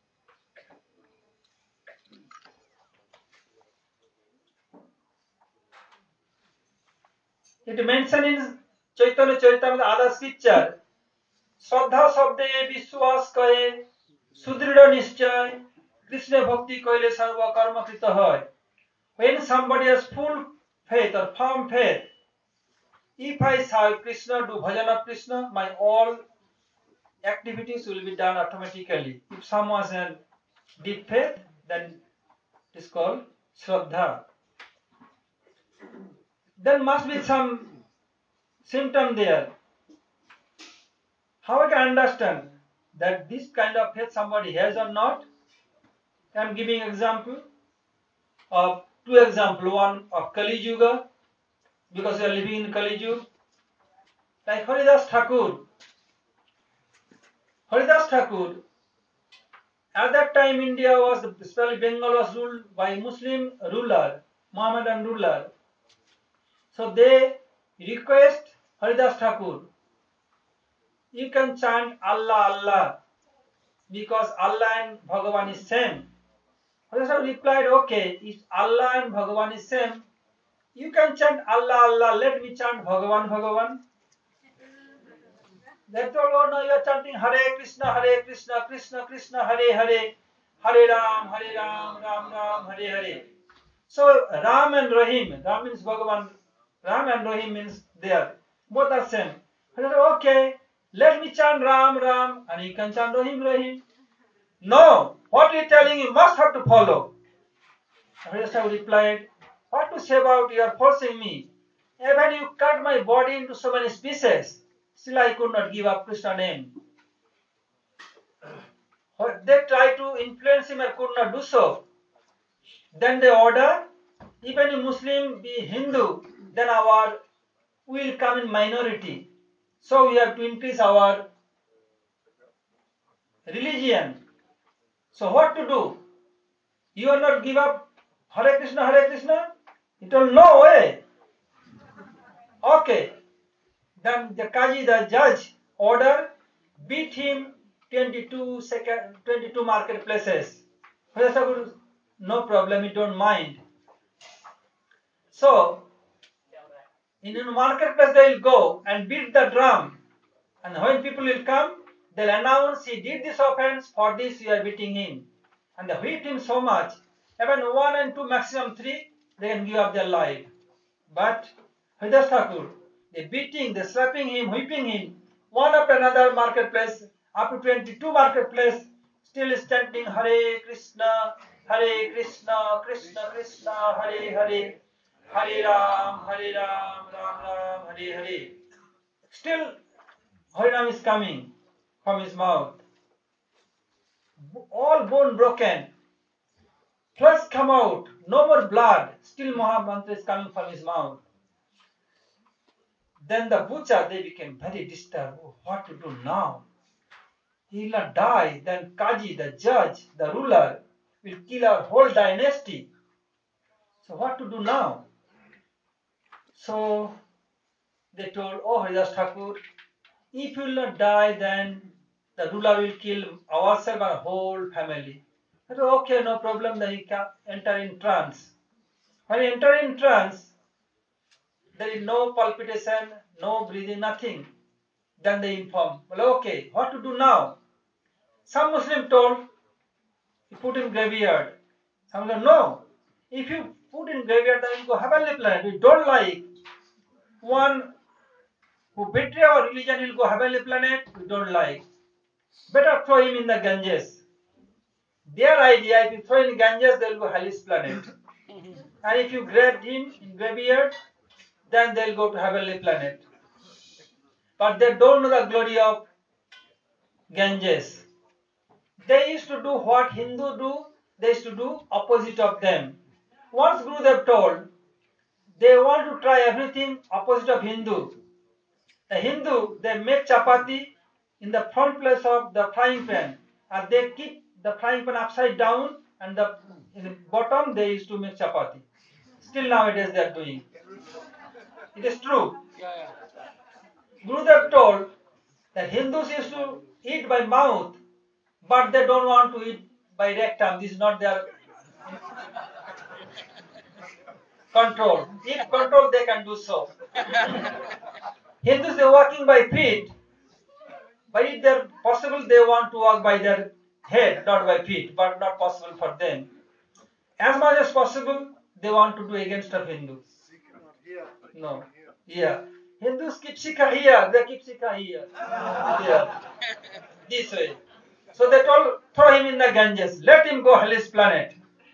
It mentioned in Chaitanya Charitamrita other scripture, Shraddha Sabde Vishwas Kaye Sudrida Nishchay Krishna Bhakti Kaile Sarva Karma Krita Hoy. When somebody has full faith or firm faith, if I serve Krishna, do bhajan of Krishna, my all activities will be done automatically. If someone has deep faith, then it is called Shraddha. There must be some symptom there. How I can understand that this kind of faith somebody has or not? I am giving example of 2 examples. One of Kali Yuga, because we are living in Kali Yuga. Like Haridas Thakur. Haridas Thakur, at that time India was, especially Bengal was ruled by Muslim ruler, Mohammedan ruler. So they request Haridas Thakur, you can chant Allah, Allah, because Allah and Bhagavan is same. Haridas Thakur replied, okay, if Allah and Bhagavan is same, you can chant Allah, Allah, let me chant Bhagavan, Bhagavan. They told, oh no, you are chanting Hare Krishna, Krishna Krishna, Hare Hare, Hare Ram, Ram Ram, Hare Hare. So Ram and Rahim, Ram means Bhagavan, Ram and Rahim means they are, both are same. I said, okay, let me chant Ram, Ram, and you can chant Rahim, Rahim. No, what you are telling you must have to follow. Haridas replied, what to say about you are forcing me? Even you cut my body into so many pieces, still I could not give up Krishna name. They tried to influence him and could not do so. Then they order, even if Muslim be Hindu, then we will come in minority. So we have to increase our religion. So what to do? You will not give up Hare Krishna, Hare Krishna? He told, no way. Okay. Then the Kaji, the judge, order, beat him 22 marketplaces. No problem, you don't mind. So, in a marketplace they will go and beat the drum. And when people will come, they'll announce he did this offense, for this we are beating him. And they whip him so much, even 1 and 2, maximum 3, they can give up their life. But Haridas Thakur, they beating, they slapping him, whipping him, one after another marketplace, up to 22 marketplace, still is chanting Hare Krishna, Krishna Krishna, Hare Hare, Hare Ram, Ram Ram, Hare Hare. Still, Harinam is coming from his mouth. All bone broken. Flesh come out. No more blood. Still Mahamantra is coming from his mouth. Then the butcher, they became very disturbed. Oh, what to do now? He will not die. Then Kaji, the judge, the ruler, will kill our whole dynasty. So what to do now? So they told, oh Haridas Thakur, if you will not die, then the ruler will kill ourselves and whole family. I said, okay, no problem, then he can enter in trance. When he enter in trance, there is no palpitation, no breathing, nothing. Then they inform, well, okay, what to do now? Some Muslim told, you put in graveyard. Some said, no, if you put in graveyard, then you go heavenly planet. We don't like one who betray our religion will go heavenly planet, we don't like. Better throw him in the Ganges. Their idea, if you throw in Ganges, they will go hellish planet. And if you grab him in graveyard, then they'll go to heavenly planet. But they don't know the glory of Ganges. They used to do what Hindu do, they used to do opposite of them. Once Gurudev told, they want to try everything opposite of Hindu. The Hindu, they make chapati in the front place of the frying pan, and they keep the frying pan upside down, and in the bottom they used to make chapati. Still nowadays they are doing. It is true. Gurudev told that Hindus used to eat by mouth, but they don't want to eat by rectum. This is not their control. If control, they can do so. Hindus, they are walking by feet, but if they're possible, they want to walk by their head, not by feet, but not possible for them. As much as possible, they want to do against of Hindus. No. Yeah. Hindus keep Sikha here, they keep Sikha here. Yeah. This way. So they told, throw him in the Ganges, let him go hellish planet.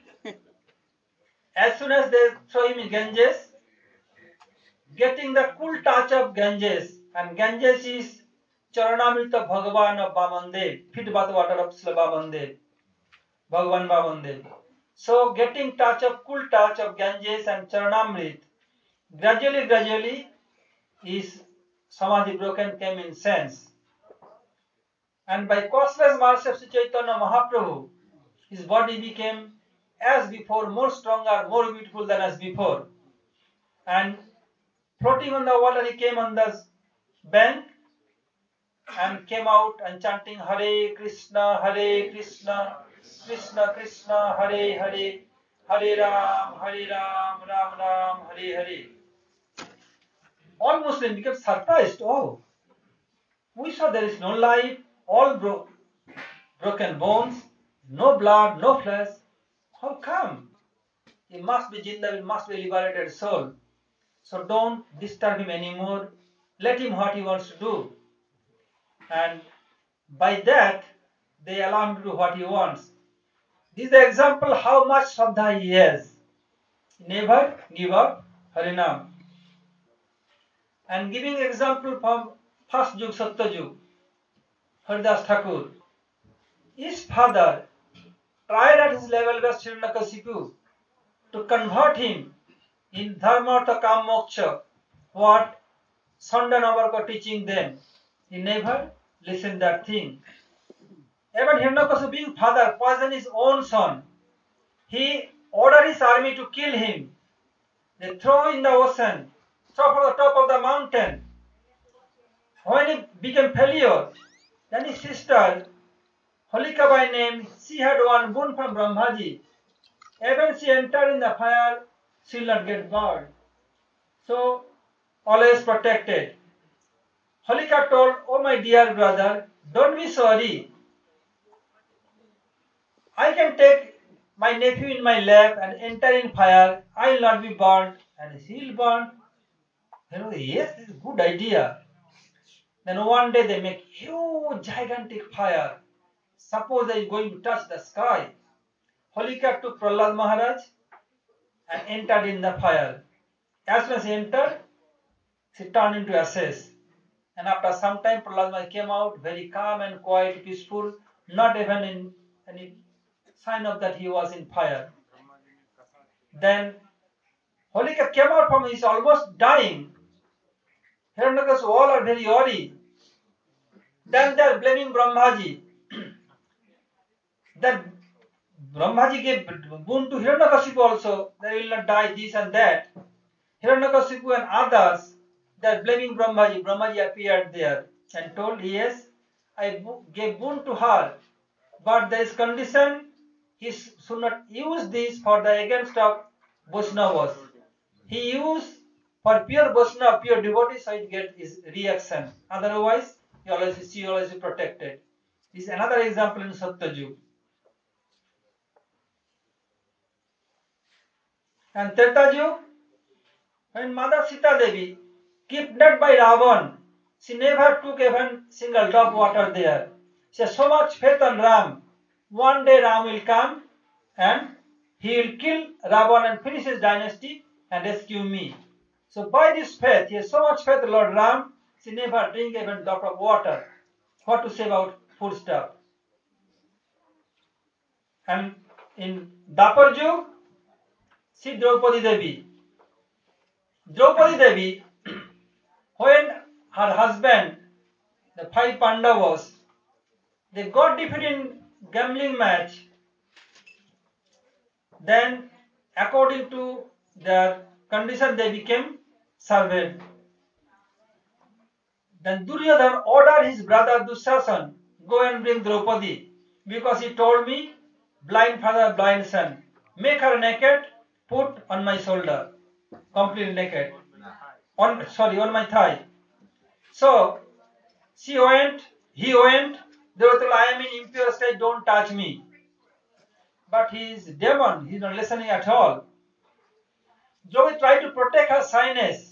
As soon as they throw him in Ganges, getting the cool touch of Ganges, and Ganges is Charanamrita Bhagavan of Vamandev, feet bath water of Srila Vamandev, Bhagavan Vamandev. So getting cool touch of Ganges and Charanamrit, gradually his samadhi broken, came in sense. And by causeless mercy of Sri Chaitanya Mahaprabhu, his body became as before, more stronger, more beautiful than as before. And floating on the water, he came on the bank and came out and chanting Hare Krishna, Krishna Krishna, Hare Hare, Hare Ram, Ram Ram, Hare Hare. All Muslims became surprised. Oh, we saw there is no life, all broken bones, no blood, no flesh. How come? He must be Jinda, he must be a liberated soul. So don't disturb him anymore. Let him what he wants to do. And by that, they allow him to do what he wants. This is the example how much Shraddha he has. Never give up Harinam. And giving example from first Yug, Satya Yug, Haridas Thakur. His father tried at his level best Hiranyakashipu to convert him in Dharma, Artha, Kam, Moksha, what Sandanavarka teaching them. He never listened that thing. Even Hiranyakashipu being father poisoned his own son. He ordered his army to kill him. They throw in the ocean, throw from the top of the mountain. When he became failure, then his sister, Holika by name, she had one boon from Brahmaji. Even she entered in the fire, she will not get burned. So, always protected. Holika told, oh my dear brother, don't be sorry. I can take my nephew in my lap and enter in fire. I will not be burned and he will burn. Yes, this is a good idea. Then one day they make huge, gigantic fire. Suppose they are going to touch the sky. Holika took Prahlad Maharaj and entered in the fire. As soon as he entered, she turned into ashes. And after some time, Prahlad Maharaj came out very calm and quiet, peaceful, not even in any sign of that he was in fire. Then Holika came out from, he's almost dying. Hiranyakashipu all are very worried. Then they are blaming Brahmaji. Then Brahmaji gave boon to Hiranyakashipu also. They will not die, this and that. Hiranyakashipu and others, they are blaming Brahmaji. Brahmaji appeared there and told, yes, I gave boon to her. But there is condition, he should not use this for the against of Vaishnavas. He used for pure Vaishnava, pure devotee, so it get his reaction. Otherwise, she always be protected. This is another example in Satya Yuga. And Treta Yuga, when Mother Sita Devi kidnapped by Ravan, she never took even single drop water there. She has so much faith on Ram. One day Ram will come and he will kill Ravan and finish his dynasty and rescue me. So by this faith, he has so much faith in Lord Ram, she never drink even drop of water. What to say about food stuff? And in Dapar Yuga, see Draupadi Devi. Draupadi Devi, when her husband, the 5 Pandavas, they got defeated in gambling match, then according to their condition they became servant. Then Duryodhana ordered his brother Dushasan, go and bring Draupadi, because he told me, blind father, blind son, make her naked, put on my shoulder, completely naked, on my thigh. So he went, Draupadi told, I am in impure state, don't touch me. But he is demon, he is not listening at all. Draupadi tried to protect her shyness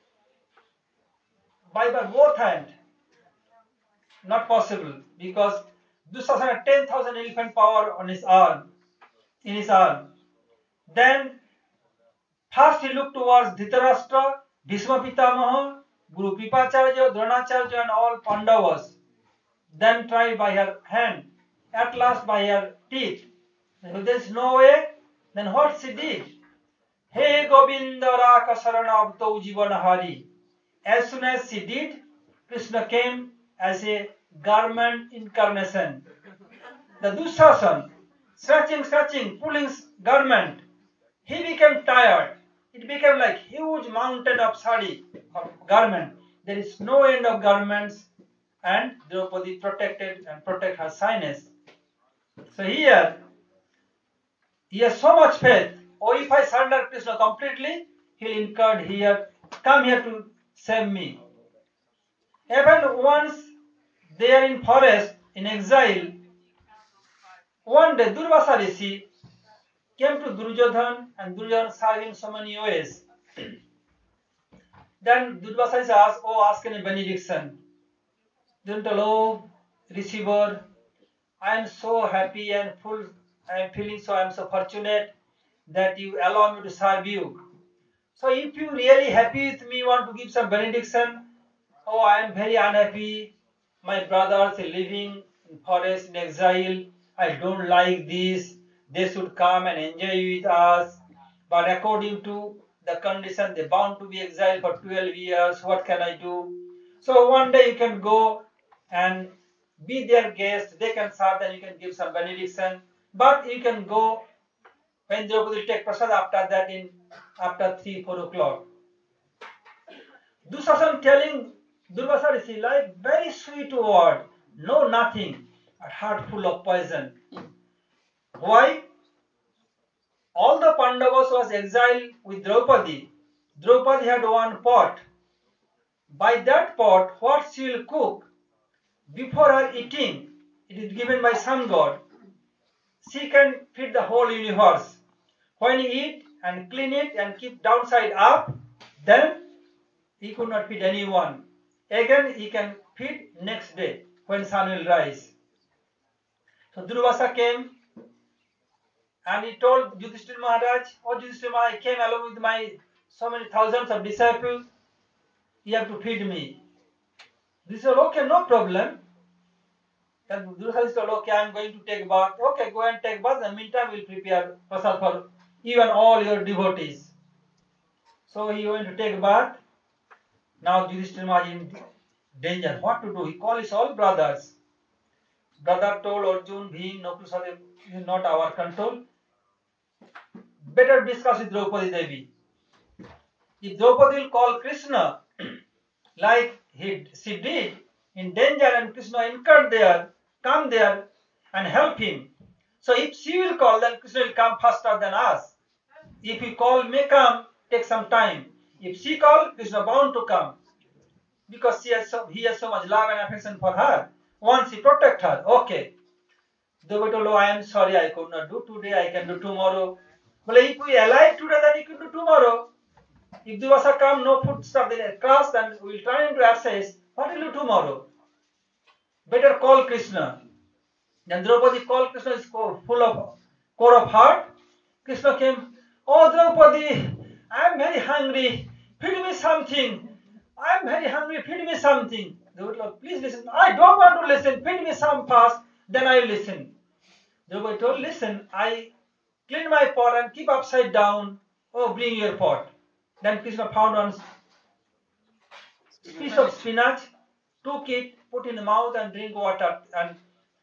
by both hands. Not possible, because Dushasana had 10,000 elephant power on his arm, in his arm. Then first he looked towards Dhritarashtra, Bhishma Pitamaha, Guru Kripacharya, Dronacharya and all Pandavas. Then tried by her hand, at last by her teeth. If there is no way, then what she did? Hey Govinda Raka Sarana Abtau Jivanahari. As soon as she did, Krishna came as a garment incarnation. The Dushasan, scratching, pulling garment, he became tired. It became like huge mountain of sari. garment. There is no end of garments, and Draupadi protected and protect her shyness. So here, he has so much faith. Oh, if I surrender Krishna completely, he'll incur here, come here to save me. Even once they are in forest, in exile, one day Durvasa Rishi came to Duryodhan and Duryodhan served him so many ways. Then Durvasa Rishi asked, oh, ask any benediction. Then told, oh, receiver, I am so happy and full, I am feeling so, I am so fortunate that you allow me to serve you. So if you really happy with me, want to give some benediction, oh, I am very unhappy. My brothers are living in forest in exile. I don't like this. They should come and enjoy with us. But according to the condition, they bound to be exiled for 12 years. What can I do? So one day you can go and be their guest. They can serve, then you can give some benediction. But you can go when Draupadi will take prasad after that in after 3-4 o'clock. Dushashan telling Durvasa Rishi like very sweet word, no nothing, a heart full of poison. Why? All the Pandavas was exiled with Draupadi. Draupadi had one pot. By that pot, what she will cook before her eating, it is given by sun god. She can feed the whole universe. When he eat and clean it and keep downside up, then he could not feed anyone. Again, he can feed next day when sun will rise. So Durvasa came and he told Yudhishthira Maharaj, oh Yudhishthira Maharaj, I came along with my so many thousands of disciples, you have to feed me. He said, okay, no problem. Then Durvasa said, okay, I am going to take bath. Okay, go and take bath. In the meantime, we will prepare prasad for you and all your devotees. So he went to take bath. Now Yudhishthira Maharaj in danger. What to do? He called his all brothers. Brother told Arjun, Bhim, Nakul, Sahadev, this is not our control. Better discuss with Draupadi Devi. If Draupadi will call Krishna, like she did, in danger, and Krishna incurred there, come there and help him. So if she will call, then Krishna will come faster than us. If he call, may come, take some time. If she call, Krishna bound to come. Because he has so much love and affection for her. Once he protect her, okay. Devi told, oh, I am sorry, I could not do today, I can do tomorrow. Well, if we alive today, then we can do tomorrow. If Durvasa come, no food stuff, then class, then we will turn into ashes. What will do tomorrow? Better call Krishna. Then Draupadi called Krishna, is full of core of heart. Krishna came, oh Draupadi, I am very hungry, feed me something. I am very hungry, feed me something. Draupadi told, please listen. I don't want to listen, feed me some fast, then I will listen. Draupadi told, listen, I clean my pot and keep upside down. Oh, bring your pot. Then Krishna found one piece of spinach, took it, put in the mouth and drink water, and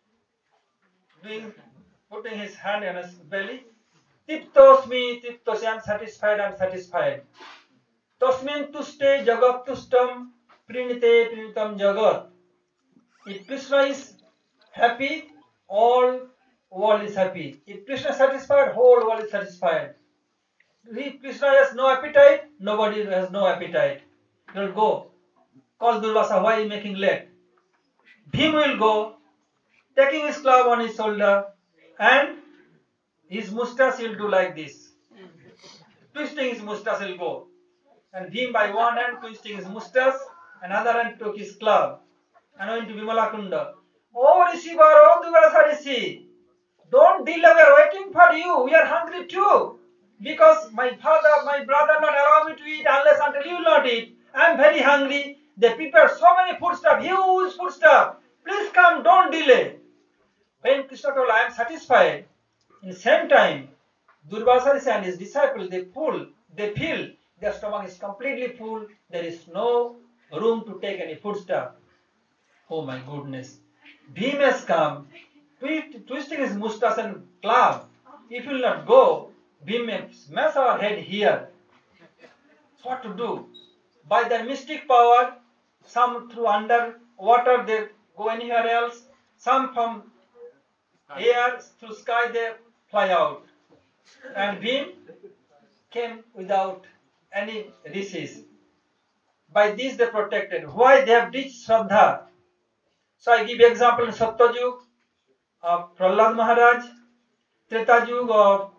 putting his hand on his belly. Tiptosmi, I am satisfied, I am satisfied. Tasmin tuste jagat tustam prinite prinitam jagat. If Krishna is happy, all world is happy. If Krishna is satisfied, whole world is satisfied. If Krishna has no appetite, nobody has no appetite. He will go. Call Durvasa, why are you making late? Bhim will go, taking his club on his shoulder, and his mustache will do like this. Twisting his mustache will go. And Bhim by one hand twisting his mustache, another hand took his club, and went to Vimalakunda. Oh Rishi Baro, Durvasa Rishi, don't delay, we are waiting for you, we are hungry too. Because my father, my brother not allow me to eat unless until you will not eat. I am very hungry. They prepare so many foodstuff, huge foodstuff. Please come, don't delay. When Krishna told, I am satisfied, in the same time, Durvasa and his disciples, they feel their stomach is completely full. There is no room to take any foodstuff. Oh my goodness. Bhim has come, twisting his mustache and club. If he will not go, Bhim may smash our head here. So what to do? by their mystic power, some through underwater they go anywhere else, some from air through sky they fly out. And Bhim came without any rishis. By this they protected. Why they have reached Shraddha? So I give example in Satyayug of Prahlad Maharaj, Treta Yug of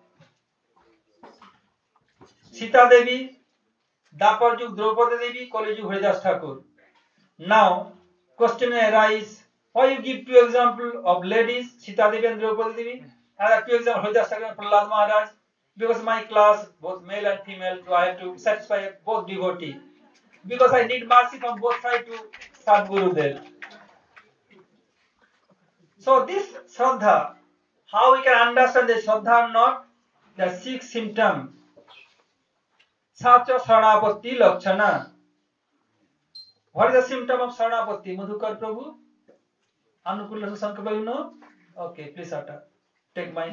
Sita Devi, Dapar Yug Draupadi Devi, Kali Yug Haridas Thakur. Now, question may arise, why you give two examples of ladies, Sita Devi and Draupadi Devi, and two examples Haridas Thakur and Prahlad Maharaj? Because my class, both male and female, so I have to satisfy both devotees. Because I need mercy from both sides to Sadguru Dev. So this Shraddha, how we can understand the Shraddha or not? The 6 symptoms. Satya Saranapatti Lakshana. What is the symptom of Saranapatti? Madhukar Prabhu? Anukula Sankalpa, you know? Okay, please Atta. Take mine.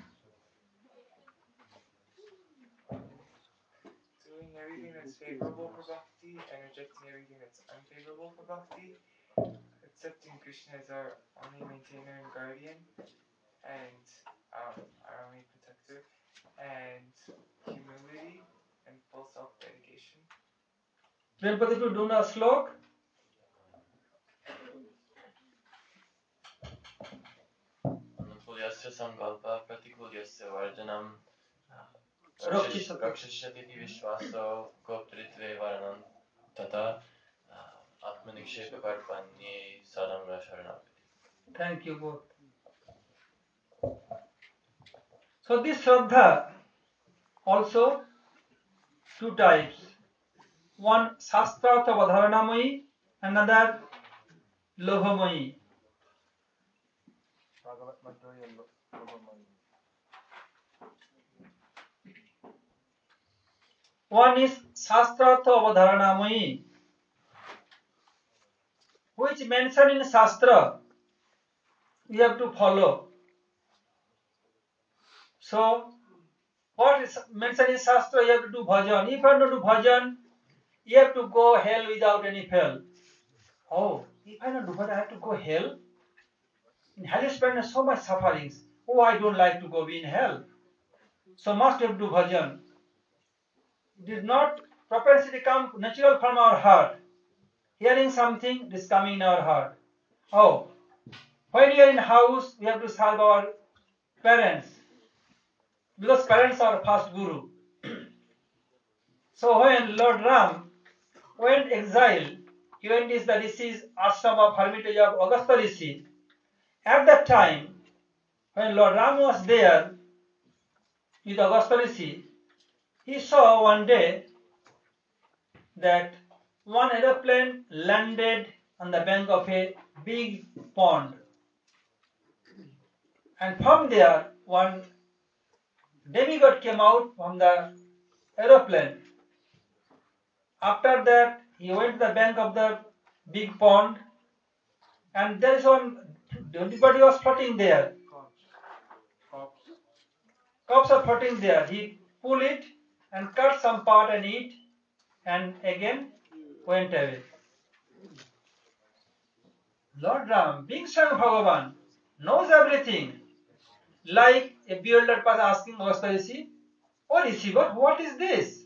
Doing everything that's favorable for bhakti and rejecting everything that's unfavorable for bhakti. Accepting Krishna as our only maintainer and guardian and our only protector. And humility and full self-dedication. Prempati to do a slok. Anukulyasya sankalpa pratikulyasya varjanam Rakshishati. rakshishati vishvaso goptritve varanam tata atmanikshepa karpanye sadamra sharanapati. Thank you both. So this Shraddha also two types. One Shastrartha Vadharanamayi, another Lohamayi. One is Shastrartha Avadharanamayi, which mentioned in Shastra, we have to follow. So, what is mentioned in Shastra, you have to do bhajan. If you have to do bhajan, you have to go hell without any fail. Oh, if I don't do bhajan, I have to go hell? In hell you spend so much sufferings. Oh, I don't like to go be in hell. So must have to do bhajan. It is not propensity come natural from our heart. Hearing something, it is coming in our heart. Oh, when we are in house, we have to serve our parents. Because parents are first guru. So when Lord Ram went exile, he went to the Rishi's ashram of hermitage of Agastya Rishi. At that time, when Lord Ram was there with Agastya Rishi, he saw one day that one aeroplane landed on the bank of a big pond. And from there, one demigod came out from the aeroplane. After that, he went to the bank of the big pond, and there is one, everybody was floating there. Cops are floating there. He pulled it and cut some part and eat, and again went away. Lord Ram, being Swami Bhagavan, knows everything. Like a bewildered person asking Agastya Rishi, "Oh Rishi, what is this?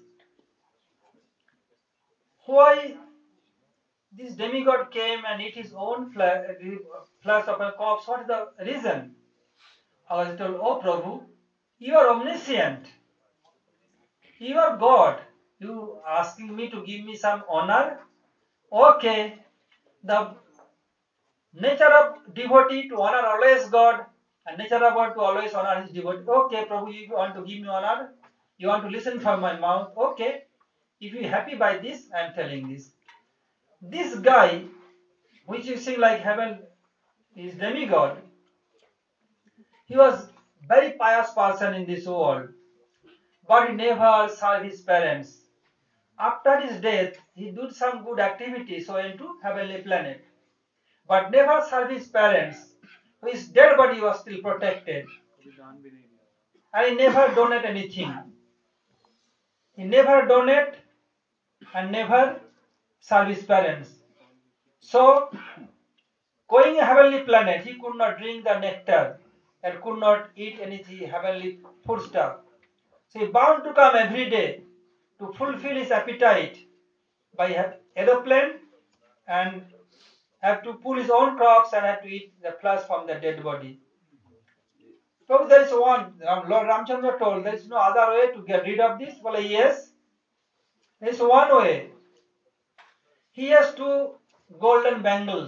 Why this demigod came and ate his own flesh of a corpse? What is the reason?" Agastya told, "Oh Prabhu, you are omniscient. You are God. You asking me to give me some honor? Okay. The nature of devotee to honor always God, and nature of God to always honor his devotee. Okay, Prabhu, you want to give me honor? You want to listen from my mouth? Okay. If you are happy by this, I am telling this. This guy, which you see like heaven is demigod, he was very pious person in this world, but he never served his parents. After his death, he did some good activity, so went to heavenly planet, but never served his parents. His dead body was still protected, and he never donate anything. He never donate and never serve his parents. So, going a heavenly planet, he could not drink the nectar and could not eat anything heavenly food stuff. So he bound to come every day to fulfill his appetite by aeroplane and have to pull his own crops and have to eat the flesh from the dead body. So there is one, Lord Ramchandra told, there is no other way to get rid of this. Well, yes, there is one way. He has two golden bangles.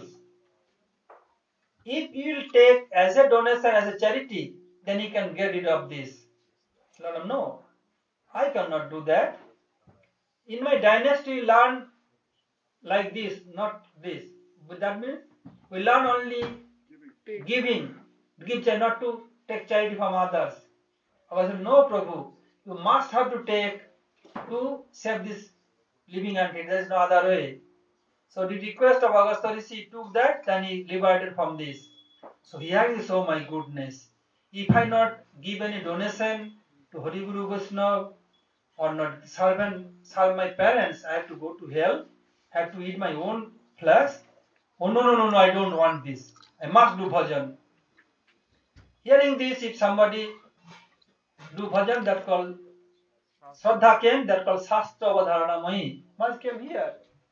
If you will take as a donation, as a charity, then he can get rid of this. Lord, no, I cannot do that. In my dynasty, we learn like this, not this. But that means we learn only giving, not to take charity from others. I said, no, Prabhu, you must have to take to save this living entity. There is no other way. So the request of Agastya Rishi took that, then he liberated from this. So here is, oh my goodness, if I not give any donation to Hari Guru Vaishnava or not serve my parents, I have to go to hell, have to eat my own flesh. Oh no, I don't want this. I must do bhajan. Hearing this, if somebody do bhajan, that called Shraddha came, that called Shastra Avadharana Mahi. Must came here.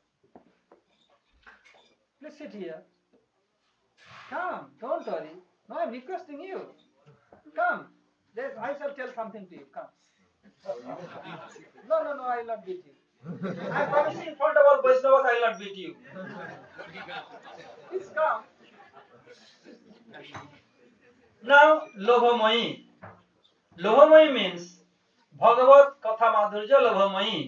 Please sit here. Come, don't worry. No, I'm requesting you. Come. I shall tell something to you. Come. No, I will not beat you. I promise in front of all Vaishnavas, I will not beat you. Please come. Now, Lobhamai. Lobhamai means Bhagavat Katha Madhurja Lobhamai.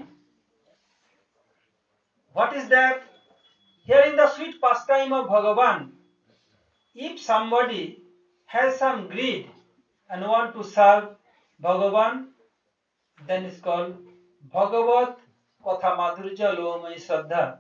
What is that? Here in the sweet pastime of Bhagavan, if somebody has some greed and want to serve Bhagavan, then it's called Bhagavat Katha Madhurja Lobhamai Shraddha.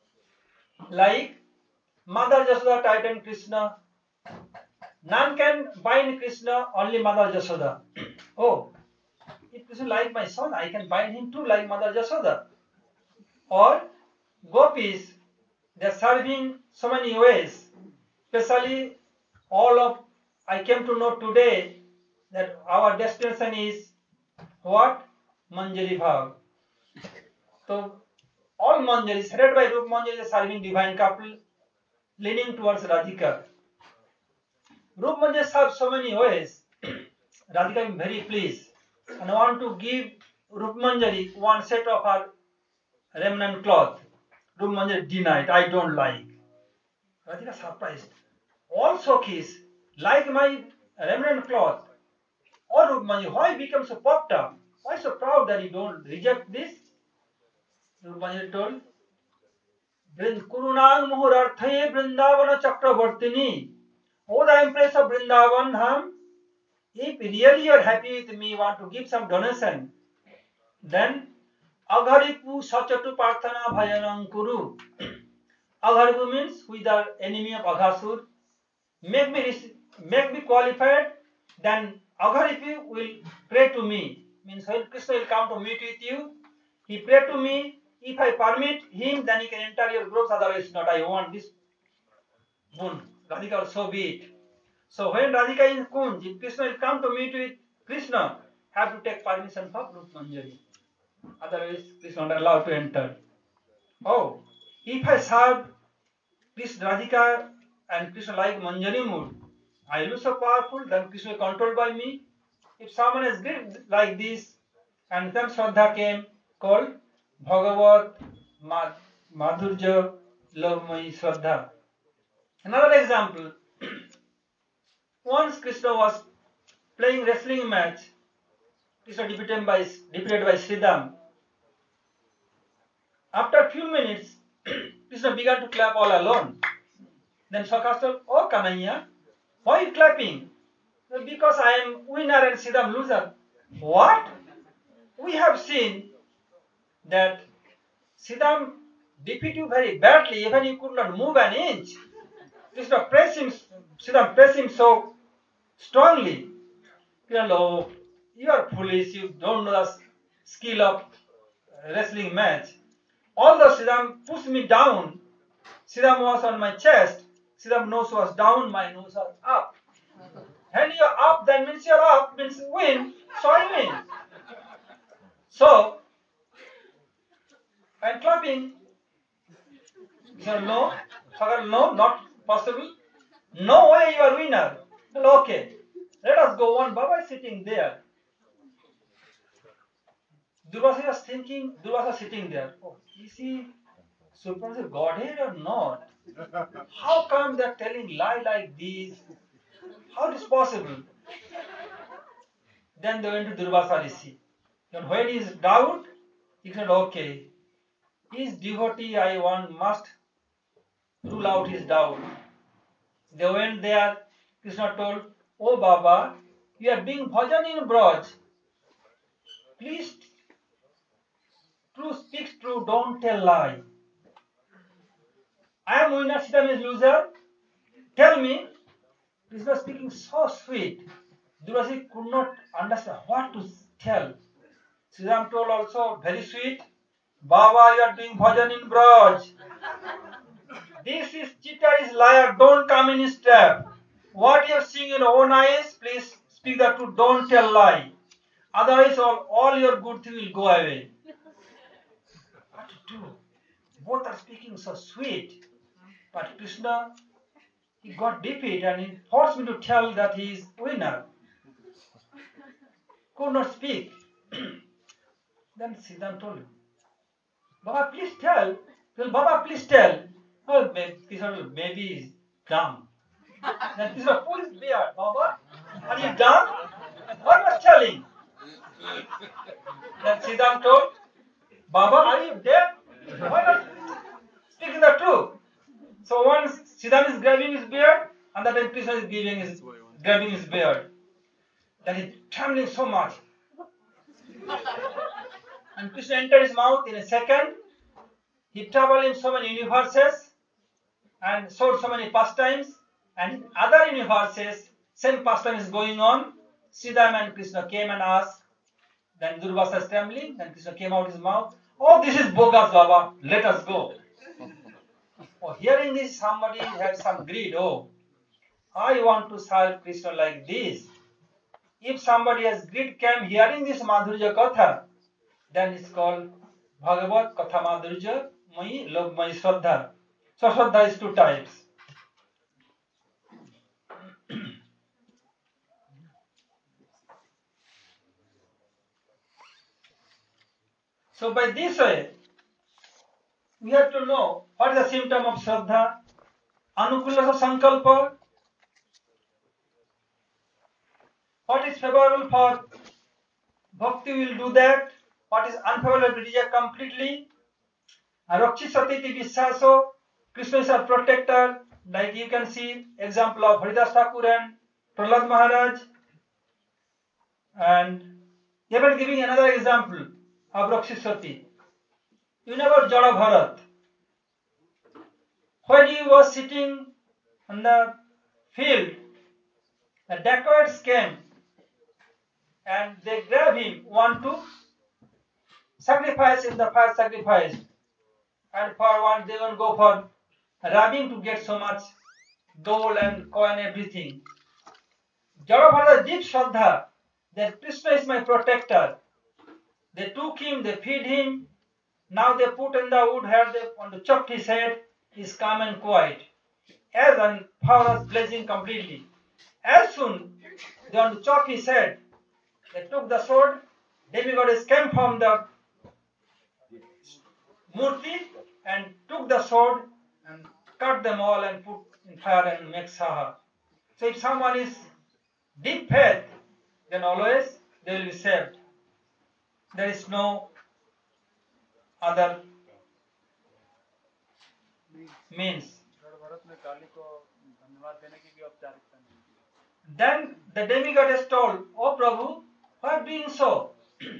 Like Mother Jasoda tightened Krishna. None can bind Krishna, only Mother Jasoda. Oh, if Krishna like my son, I can bind him too, like Mother Jasoda. Or gopis, they are serving so many ways. Especially I came to know today that our destination is what? Manjari Bhav. So all Manjaris, headed by Rup Manjari, are serving divine couple, leaning towards Radhika. Rup Manjari serves so many ways. Radhika is very pleased and want to give Rup Manjari one set of her remnant cloth. Rup Manjari denied, I don't like. Radhika surprised. All Sokhis like my remnant cloth. Or Rup Manjari, why become so puffed up? Why so proud that you don't reject this? Rup Manjari told, Kurunang Muhurarthaye Vrindavan Chakravartini. O the Empress of Vrindavan Dham, if really you are happy with me, want to give some donation, then Agharipu Sachatu Parthana Bhajanam Kuru. Agharipu means who is the enemy of Aghasur. Make me qualified, then Agharipu will pray to me. Means when Krishna will come to meet with you, he pray to me. If I permit him, then he can enter your groups, otherwise not. I want this boon. Radhika will so be it. So when Radhika is Kunj, if Krishna will come to meet with Krishna, have to take permission from Rup Manjari. Otherwise, Krishna is not allowed to enter. Oh, if I serve Krishna, Radhika and Krishna like Manjari mood, I will be so powerful, then Krishna is controlled by me. If someone is great like this, and then Shraddha came, called Bhagavat Madhurja Lavamai Shraddha. Another example, once Krishna was playing wrestling match, Krishna defeated by Sridham. After a few minutes, Krishna began to clap all alone. Then Sakha told, oh Kanhaiya, why are you clapping? Well, because I am winner and Sridham loser. What? We have seen that Sridham defeated you very badly, even he could not move an inch. Sridham pressed him so strongly. Hello, you are foolish, you don't know the skill of wrestling match. Although Sridham pushed me down, Sridham was on my chest, Sridham's nose was down, my nose was up. When you're up, that means you're up, means win, so I win. So, I'm clapping. He said, no, Sagar, no, not possible. No way you are winner. Well, okay, let us go on. Baba is sitting there. Durvasa was thinking, Durvasa sitting there. Oh, is he supernatural Godhead or not? How come they are telling lie like this? How it is possible? Then they went to Durvasa Rishi. And when he is doubt, he said, okay, his devotee I want must rule out his doubt. They went there. Krishna told, oh Baba, you are doing bhajan in Braj. Please, true speaks true, don't tell lie. I am winner, Sridham is loser. Tell me. Krishna speaking so sweet. Durvasi could not understand what to tell. Sridham told also very sweet. Baba, you are doing bhajan in Braj. This is cheater, is liar. Don't come in his trap. What you have seen in your own eyes, please speak the truth. Don't tell lie. Otherwise, all your good things will go away. What to do? Both are speaking so sweet. But Krishna, he got defeat and he forced me to tell that he is winner. Could not speak. Then Siddham told him, Baba, please tell. Well, Baba, please tell. Oh, maybe he's dumb. Then Krishna, who is there? Baba, are you dumb? What was telling? Then Siddham told, Baba, are you deaf? Why not speaking the truth? So once Siddham is grabbing his beard, and then Krishna is grabbing his beard. Then he's trembling so much. And Krishna entered his mouth in a second. He traveled in so many universes and showed so many pastimes. And in other universes, same pastime is going on. Siddham and Krishna came and asked. Then Durvasa is trembling. Then Krishna came out his mouth. Oh, this is bogus, Baba. Let us go. Oh, hearing this, somebody had some greed. Oh, I want to serve Krishna like this. If somebody has greed came hearing this Madhurya Katha, then it's called Bhagavad Katha Madhurya Mai Love Mai Shraddha. So Shraddha is two types. So by this way, we have to know what is the symptom of Shraddha. Anukulasa Sankalpa. What is favorable for Bhakti will do that. What is unfavorable will reject completely. Rakshasatiti Vishwaso. Krishna is our protector. Like you can see example of Haridas Thakur and Prahlad Maharaj. And even giving another example of Rakshasati. You know about Jada Bharat. When he was sitting on the field, the dacoits came and they grabbed him, want to sacrifice in the fire sacrifice. And for one, they will go for robbing to get so much gold and coin, everything. Jada Bharat deep Shraddha that Krishna is my protector. They took him, they feed him. Now they put in the wood here, they want to chop his head. He's calm and quiet. As and fire was blazing completely. As soon they want to chop his head, they took the sword. Demigoddess came from the murti and took the sword and cut them all and put in fire and make saha. So if someone is deep faith, then always they will be saved. There is no other means. Then the demigod is told, "Oh Prabhu, why are you doing so?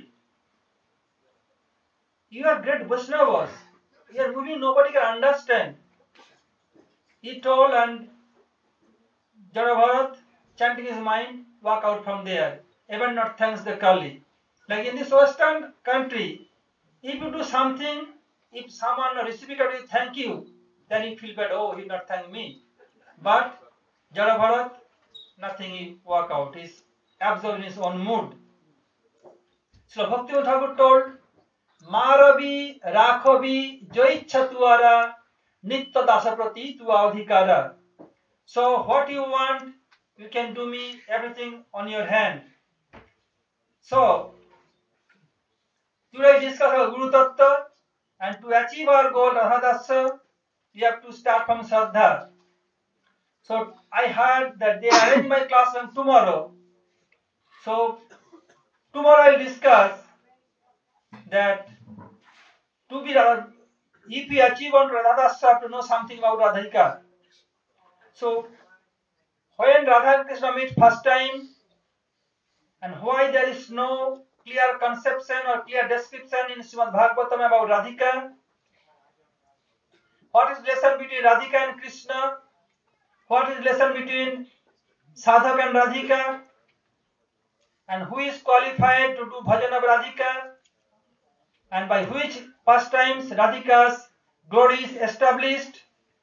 You are great Vaishnavas. You are moving, nobody can understand." He told, and Jada Bharat, chanting his mind, walk out from there. Even not thanks the Kali. Like in this Western country, if you do something if someone reciprocally thank you, then you feel bad, oh, he not thank me. But Jada Bharat, nothing he work out. He's absorbed in his own mood. So Bhaktivinoda Thakur told, Marabi, Rakhabi, Joicha Tuara, Nitya Dasaprati Tua Adhikara. So what you want, you can do me everything on your hand. So today discuss our Guru Tattva, and to achieve our goal Radhadasa, we have to start from Shraddha. So I heard that they arrange my class on tomorrow. So tomorrow I'll discuss that to be if we achieve on Radhadasa, have to know something about Radhika. So when Radha and Krishna meet first time, and why there is no clear conception or clear description in Srimad Bhagavatam about Radhika? What is relation between Radhika and Krishna? What is relation between Sadhak and Radhika? And who is qualified to do bhajan of Radhika? And by which pastimes Radhika's glory is established?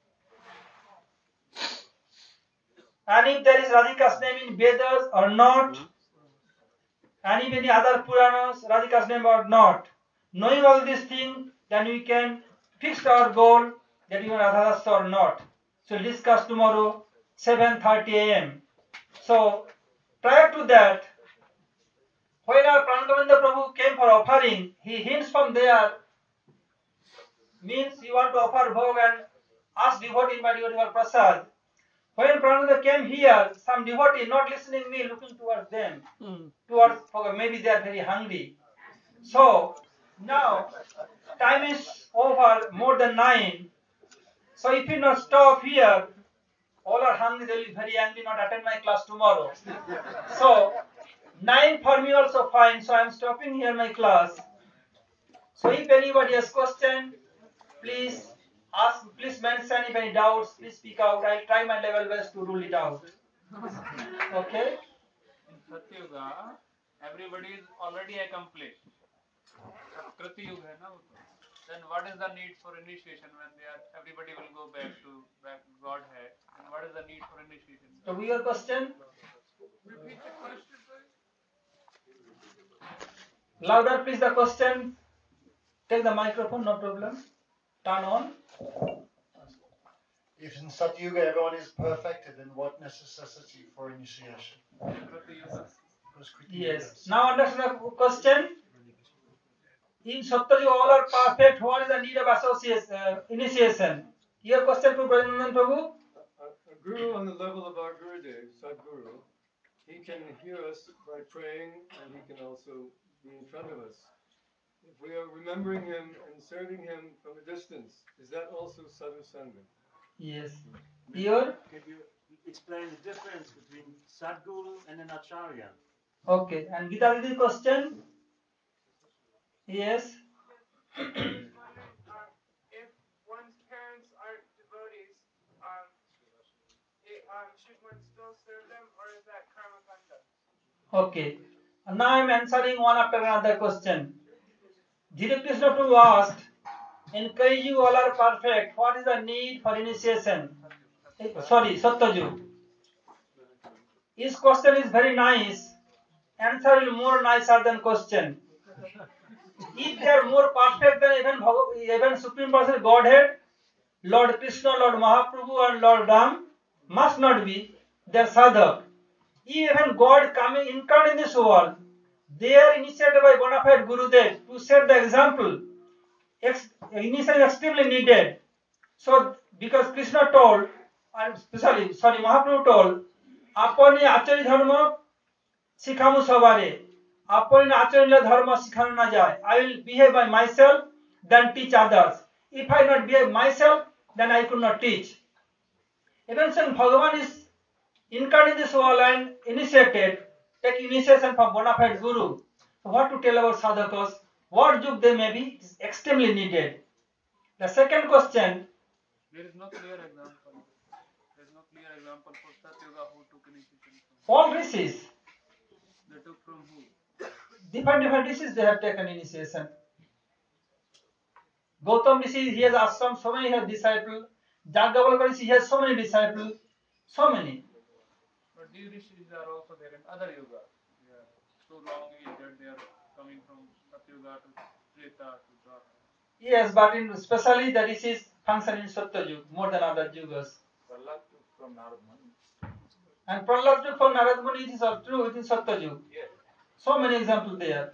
And if there is Radhika's name in Vedas or not? And if any other Puranas, Radhika's name or not? Knowing all these things, then we can fix our goal that we are Radhadasa or not. So we'll discuss tomorrow, 7:30 a.m. So prior to that, when our Pranagavinda Prabhu came for offering, he hints from there, means you want to offer bhog and ask devotee by your prasad. When Pranagavinda came here, some devotee not listening me, looking towards them, towards, maybe they are very hungry. So now time is over, more than 9. So if you not stop here, all are hungry, they will be very angry, not attend my class tomorrow. So 9 for me also fine, so I am stopping here my class. So if anybody has question, please ask, please mention. If any doubts, please speak out. I'll try my level best to rule it out. Okay? In Satyuga, everybody is already accomplished. Kriti Yuga hai na wo to. Then what is the need for initiation when everybody will go back to Godhead? And what is the need for initiation? So your question? Repeat the question, please. Louder please the question. Take the microphone, no problem. Turn on. If in Satyuga everyone is perfected, then what necessity for initiation? Kriti Yuga. Yes. Now understand the question. In Satyuga all are perfect. What is the need of initiation? Your question to Brajanandan Prabhu? A guru on the level of our Gurudev, Sadguru, he can hear us by praying and he can also be in front of us. If we are remembering him and serving him from a distance, is that also sadhu sangha? Yes. Your? Can you explain the difference between Sadguru and an Acharya? Okay. And Gita Didi question? Yes. If one's parents aren't devotees, should one still serve them, or is that karma kanda? Okay. And now I am answering one after another question. Dhira Krishna Prabhu asked, in Kaiju all are perfect. What is the need for initiation? Sorry, Satyaju. His question is very nice. Answer will more nicer than question. If they are more perfect than even Supreme Personal Godhead, Lord Krishna, Lord Mahaprabhu and Lord Ram, must not be their sadhak. Even God coming incarnate in this world, they are initiated by bona fide Gurudev to set the example. Initiation is extremely needed. So, because Krishna told, Mahaprabhu told, Apani Achari Dharma Sikhamu Savare. Apani Achari Dharma Sikhanu na jai. I will behave by myself, then teach others. If I not behave myself, then I could not teach. Even since Bhagavan is incarnate in this world and initiated, take initiation from bona fide Guru. So what to tell about sadhakas? What yug they may be, is extremely needed. The second question. There is no clear example. There is no clear example for Satyuga who took initiation from. All rishis. They took from who? Different rishis they have taken initiation. Gautam Rishi, he has ashram, so many have disciples. Jagyavalkya Rishi, he has so many disciples, so many. But these rishis are also there in other yugas. They are so long age that they are coming from Satyuga to Treta to Dwapara. Yes, but in especially the rishis function in Satyayug more than other yugas. Prahlad took from Narad Muni. And Prahlad took from Narad Muni, it is all true, it is Satyayug. Yes. So many examples there.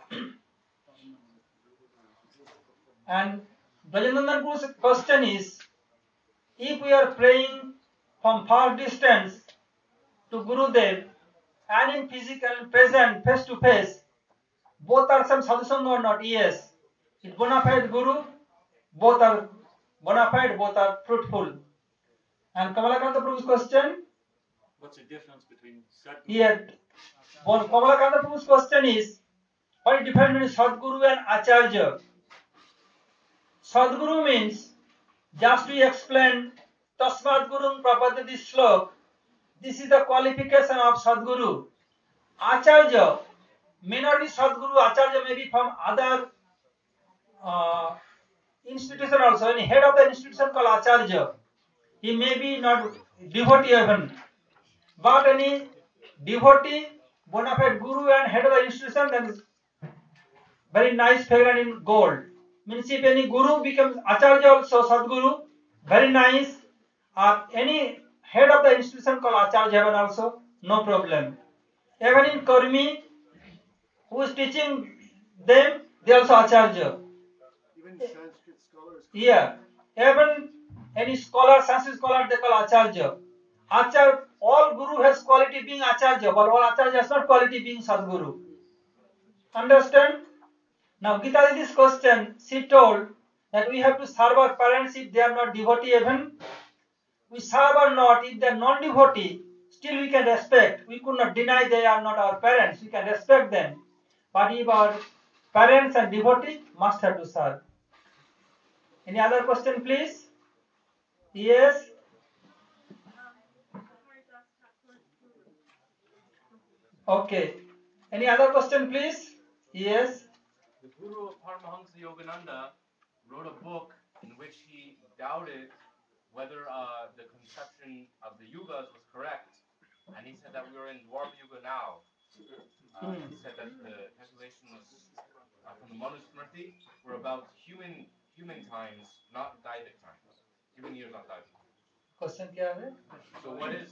And Brajanandan Guru's question is, if we are praying from far distance to Gurudev and in physical present face to face, both are some sadhusanga or not? Yes. It's bona fide Guru, both are bona fide, both are fruitful. And Kamalakanta Prabhu's question? What's the difference between Sadguru? Here, Kamalakanta Prabhu's question is, what is the difference between Sadguru and Acharya? Sadguru means, just to explain, Tasmat Gurung Prapadati Shlok, this is the qualification of Sadguru. Acharya may not be Sadguru, Acharya may be from other institution also, any head of the institution called Acharya. He may be not devotee even, but any devotee, bona fide Guru and head of the institution, then is very nice fragrant in gold. Means if any Guru becomes Acharya also, Sadguru, very nice, or any head of the institution called Acharya even also, no problem. Even in Karmi, who is teaching them, they also Acharya. Even Sanskrit scholars. Yeah, even any scholar, Sanskrit scholar, they call Acharya. Acharya, all Guru has quality being Acharya, but all Acharya has not quality being Sadguru. Understand? Now Gita Didi's question, she told that we have to serve our parents if they are not devotee even. We serve or not, if they are non-devotee, still we can respect. We could not deny they are not our parents, we can respect them. But if our parents and devotee, must have to serve. Any other question please? Yes? Okay. Any other question please? Yes? The Guru of Paramahansa Yogananda wrote a book in which he doubted whether the conception of the yugas was correct, and he said that we were in Dwarpa Yuga now. He said that the calculations from the Manusmriti were about human times, not Daivic times. Human years, not Daivic. Question क्या है? So what is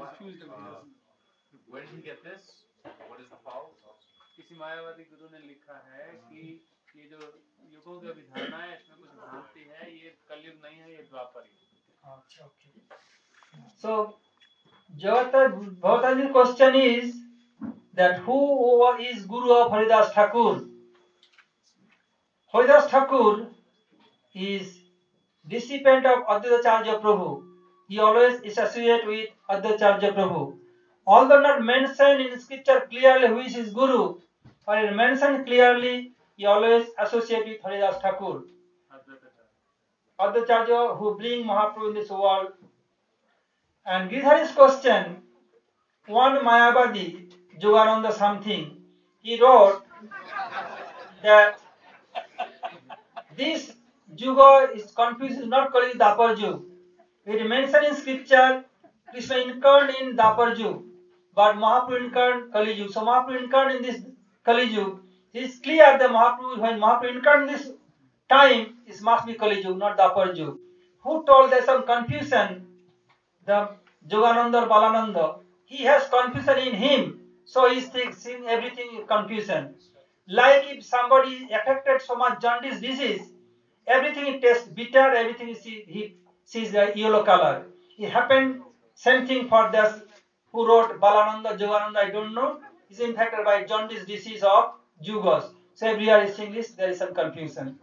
where did he get this? What is the fall? किसी मायावादी गुरु ने लिखा है कि ये जो युगों की अभिधारणा है इसमें कुछ भ्रांति है, ये कलयुग नहीं है, ये द्वापर युग। अच्छा, okay. So, Bhavataji's question is that who is Guru of Haridas Thakur? Haridas Thakur is disciple of Advaitacharya Prabhu. He always associates with Advaitacharya Prabhu. Although not mentioned in scripture clearly who is his Guru, but it mentioned clearly he always associates with Haridas Thakur. Advaitacharya who bring Mahaprabhu in this world. And Giridhari's question, one Mayavadi, Yogananda something, he wrote that this Yuga is confused, not calling Dapar Yug. It mentioned in scripture, Krishna incarnate in Dapar Yug, but Mahaprabhu incarnate Kali Yug. So Mahaprabhu incarnate in this Kali Yug. It is clear that Mahaprabhu, when Mahaprabhu incarnate in this time, it must be Kali Yug, not Dapar Yug. Who told there some confusion? The Yogananda or Balananda. He has confusion in him, so he is seeing everything in confusion. Like if somebody is affected so much jaundice disease, everything he tastes bitter, everything he sees the yellow color. It happened same thing for this who wrote Balananda, Yogananda, I don't know. Is infected by jaundice disease of Yugas. So everywhere is seeing this, there is some confusion.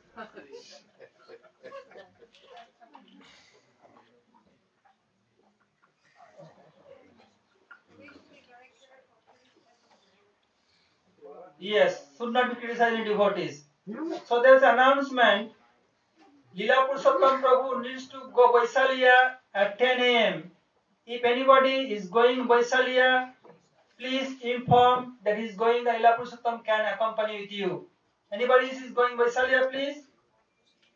Yes, should not be criticizing devotees. So there is an announcement. Leela Purushottam Prabhu needs to go Vaisaliya at 10 a.m. If anybody is going Vaisaliya, please inform that he is going. The Leela Purushottam can accompany with you. Anybody is going Vaisaliya, please?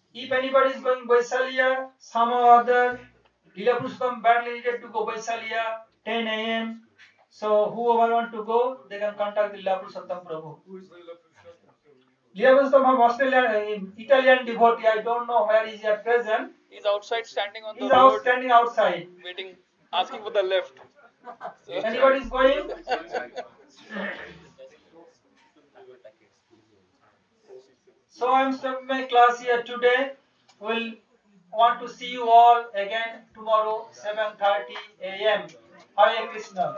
If anybody is going Vaishalya, some or other, Lila Purushottam badly needed to go Vaishalya, 10 a.m. So whoever want to go, they can contact the Lila Purushottam Prabhu. Who is Lila Purushottam? Lila Purushottam from Australian, Italian devotee. I don't know where he is at present. He's outside standing on the He's road, standing outside. waiting, asking for the lift. Anybody is going? So I am stopping my class here today. We'll want to see you all again tomorrow 7:30 a.m. Hare Krishna.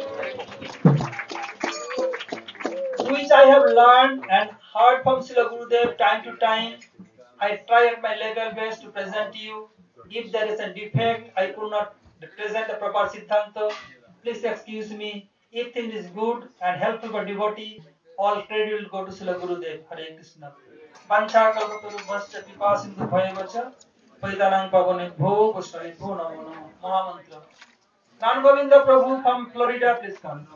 Which I have learned and heard from Srila Gurudev time to time. I try at my level best to present you. If there is a defect, I could not present the proper Siddhanta. Please excuse me. If thing is good and helpful for devotee, all credit will go to Srila Gurudev. Hare Krishna. Pancha kalpataru bhasya pipa sindhu bhayavacha Paitanang pavane bho Goswami bho namo namo Mahamantra. Ran Govinda Prabhu from Florida, please come.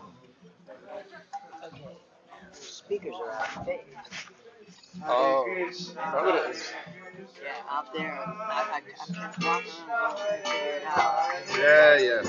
Speakers are out of phase. Oh, Yeah, out there. I kept walking around to figure it out. yeah, yeah.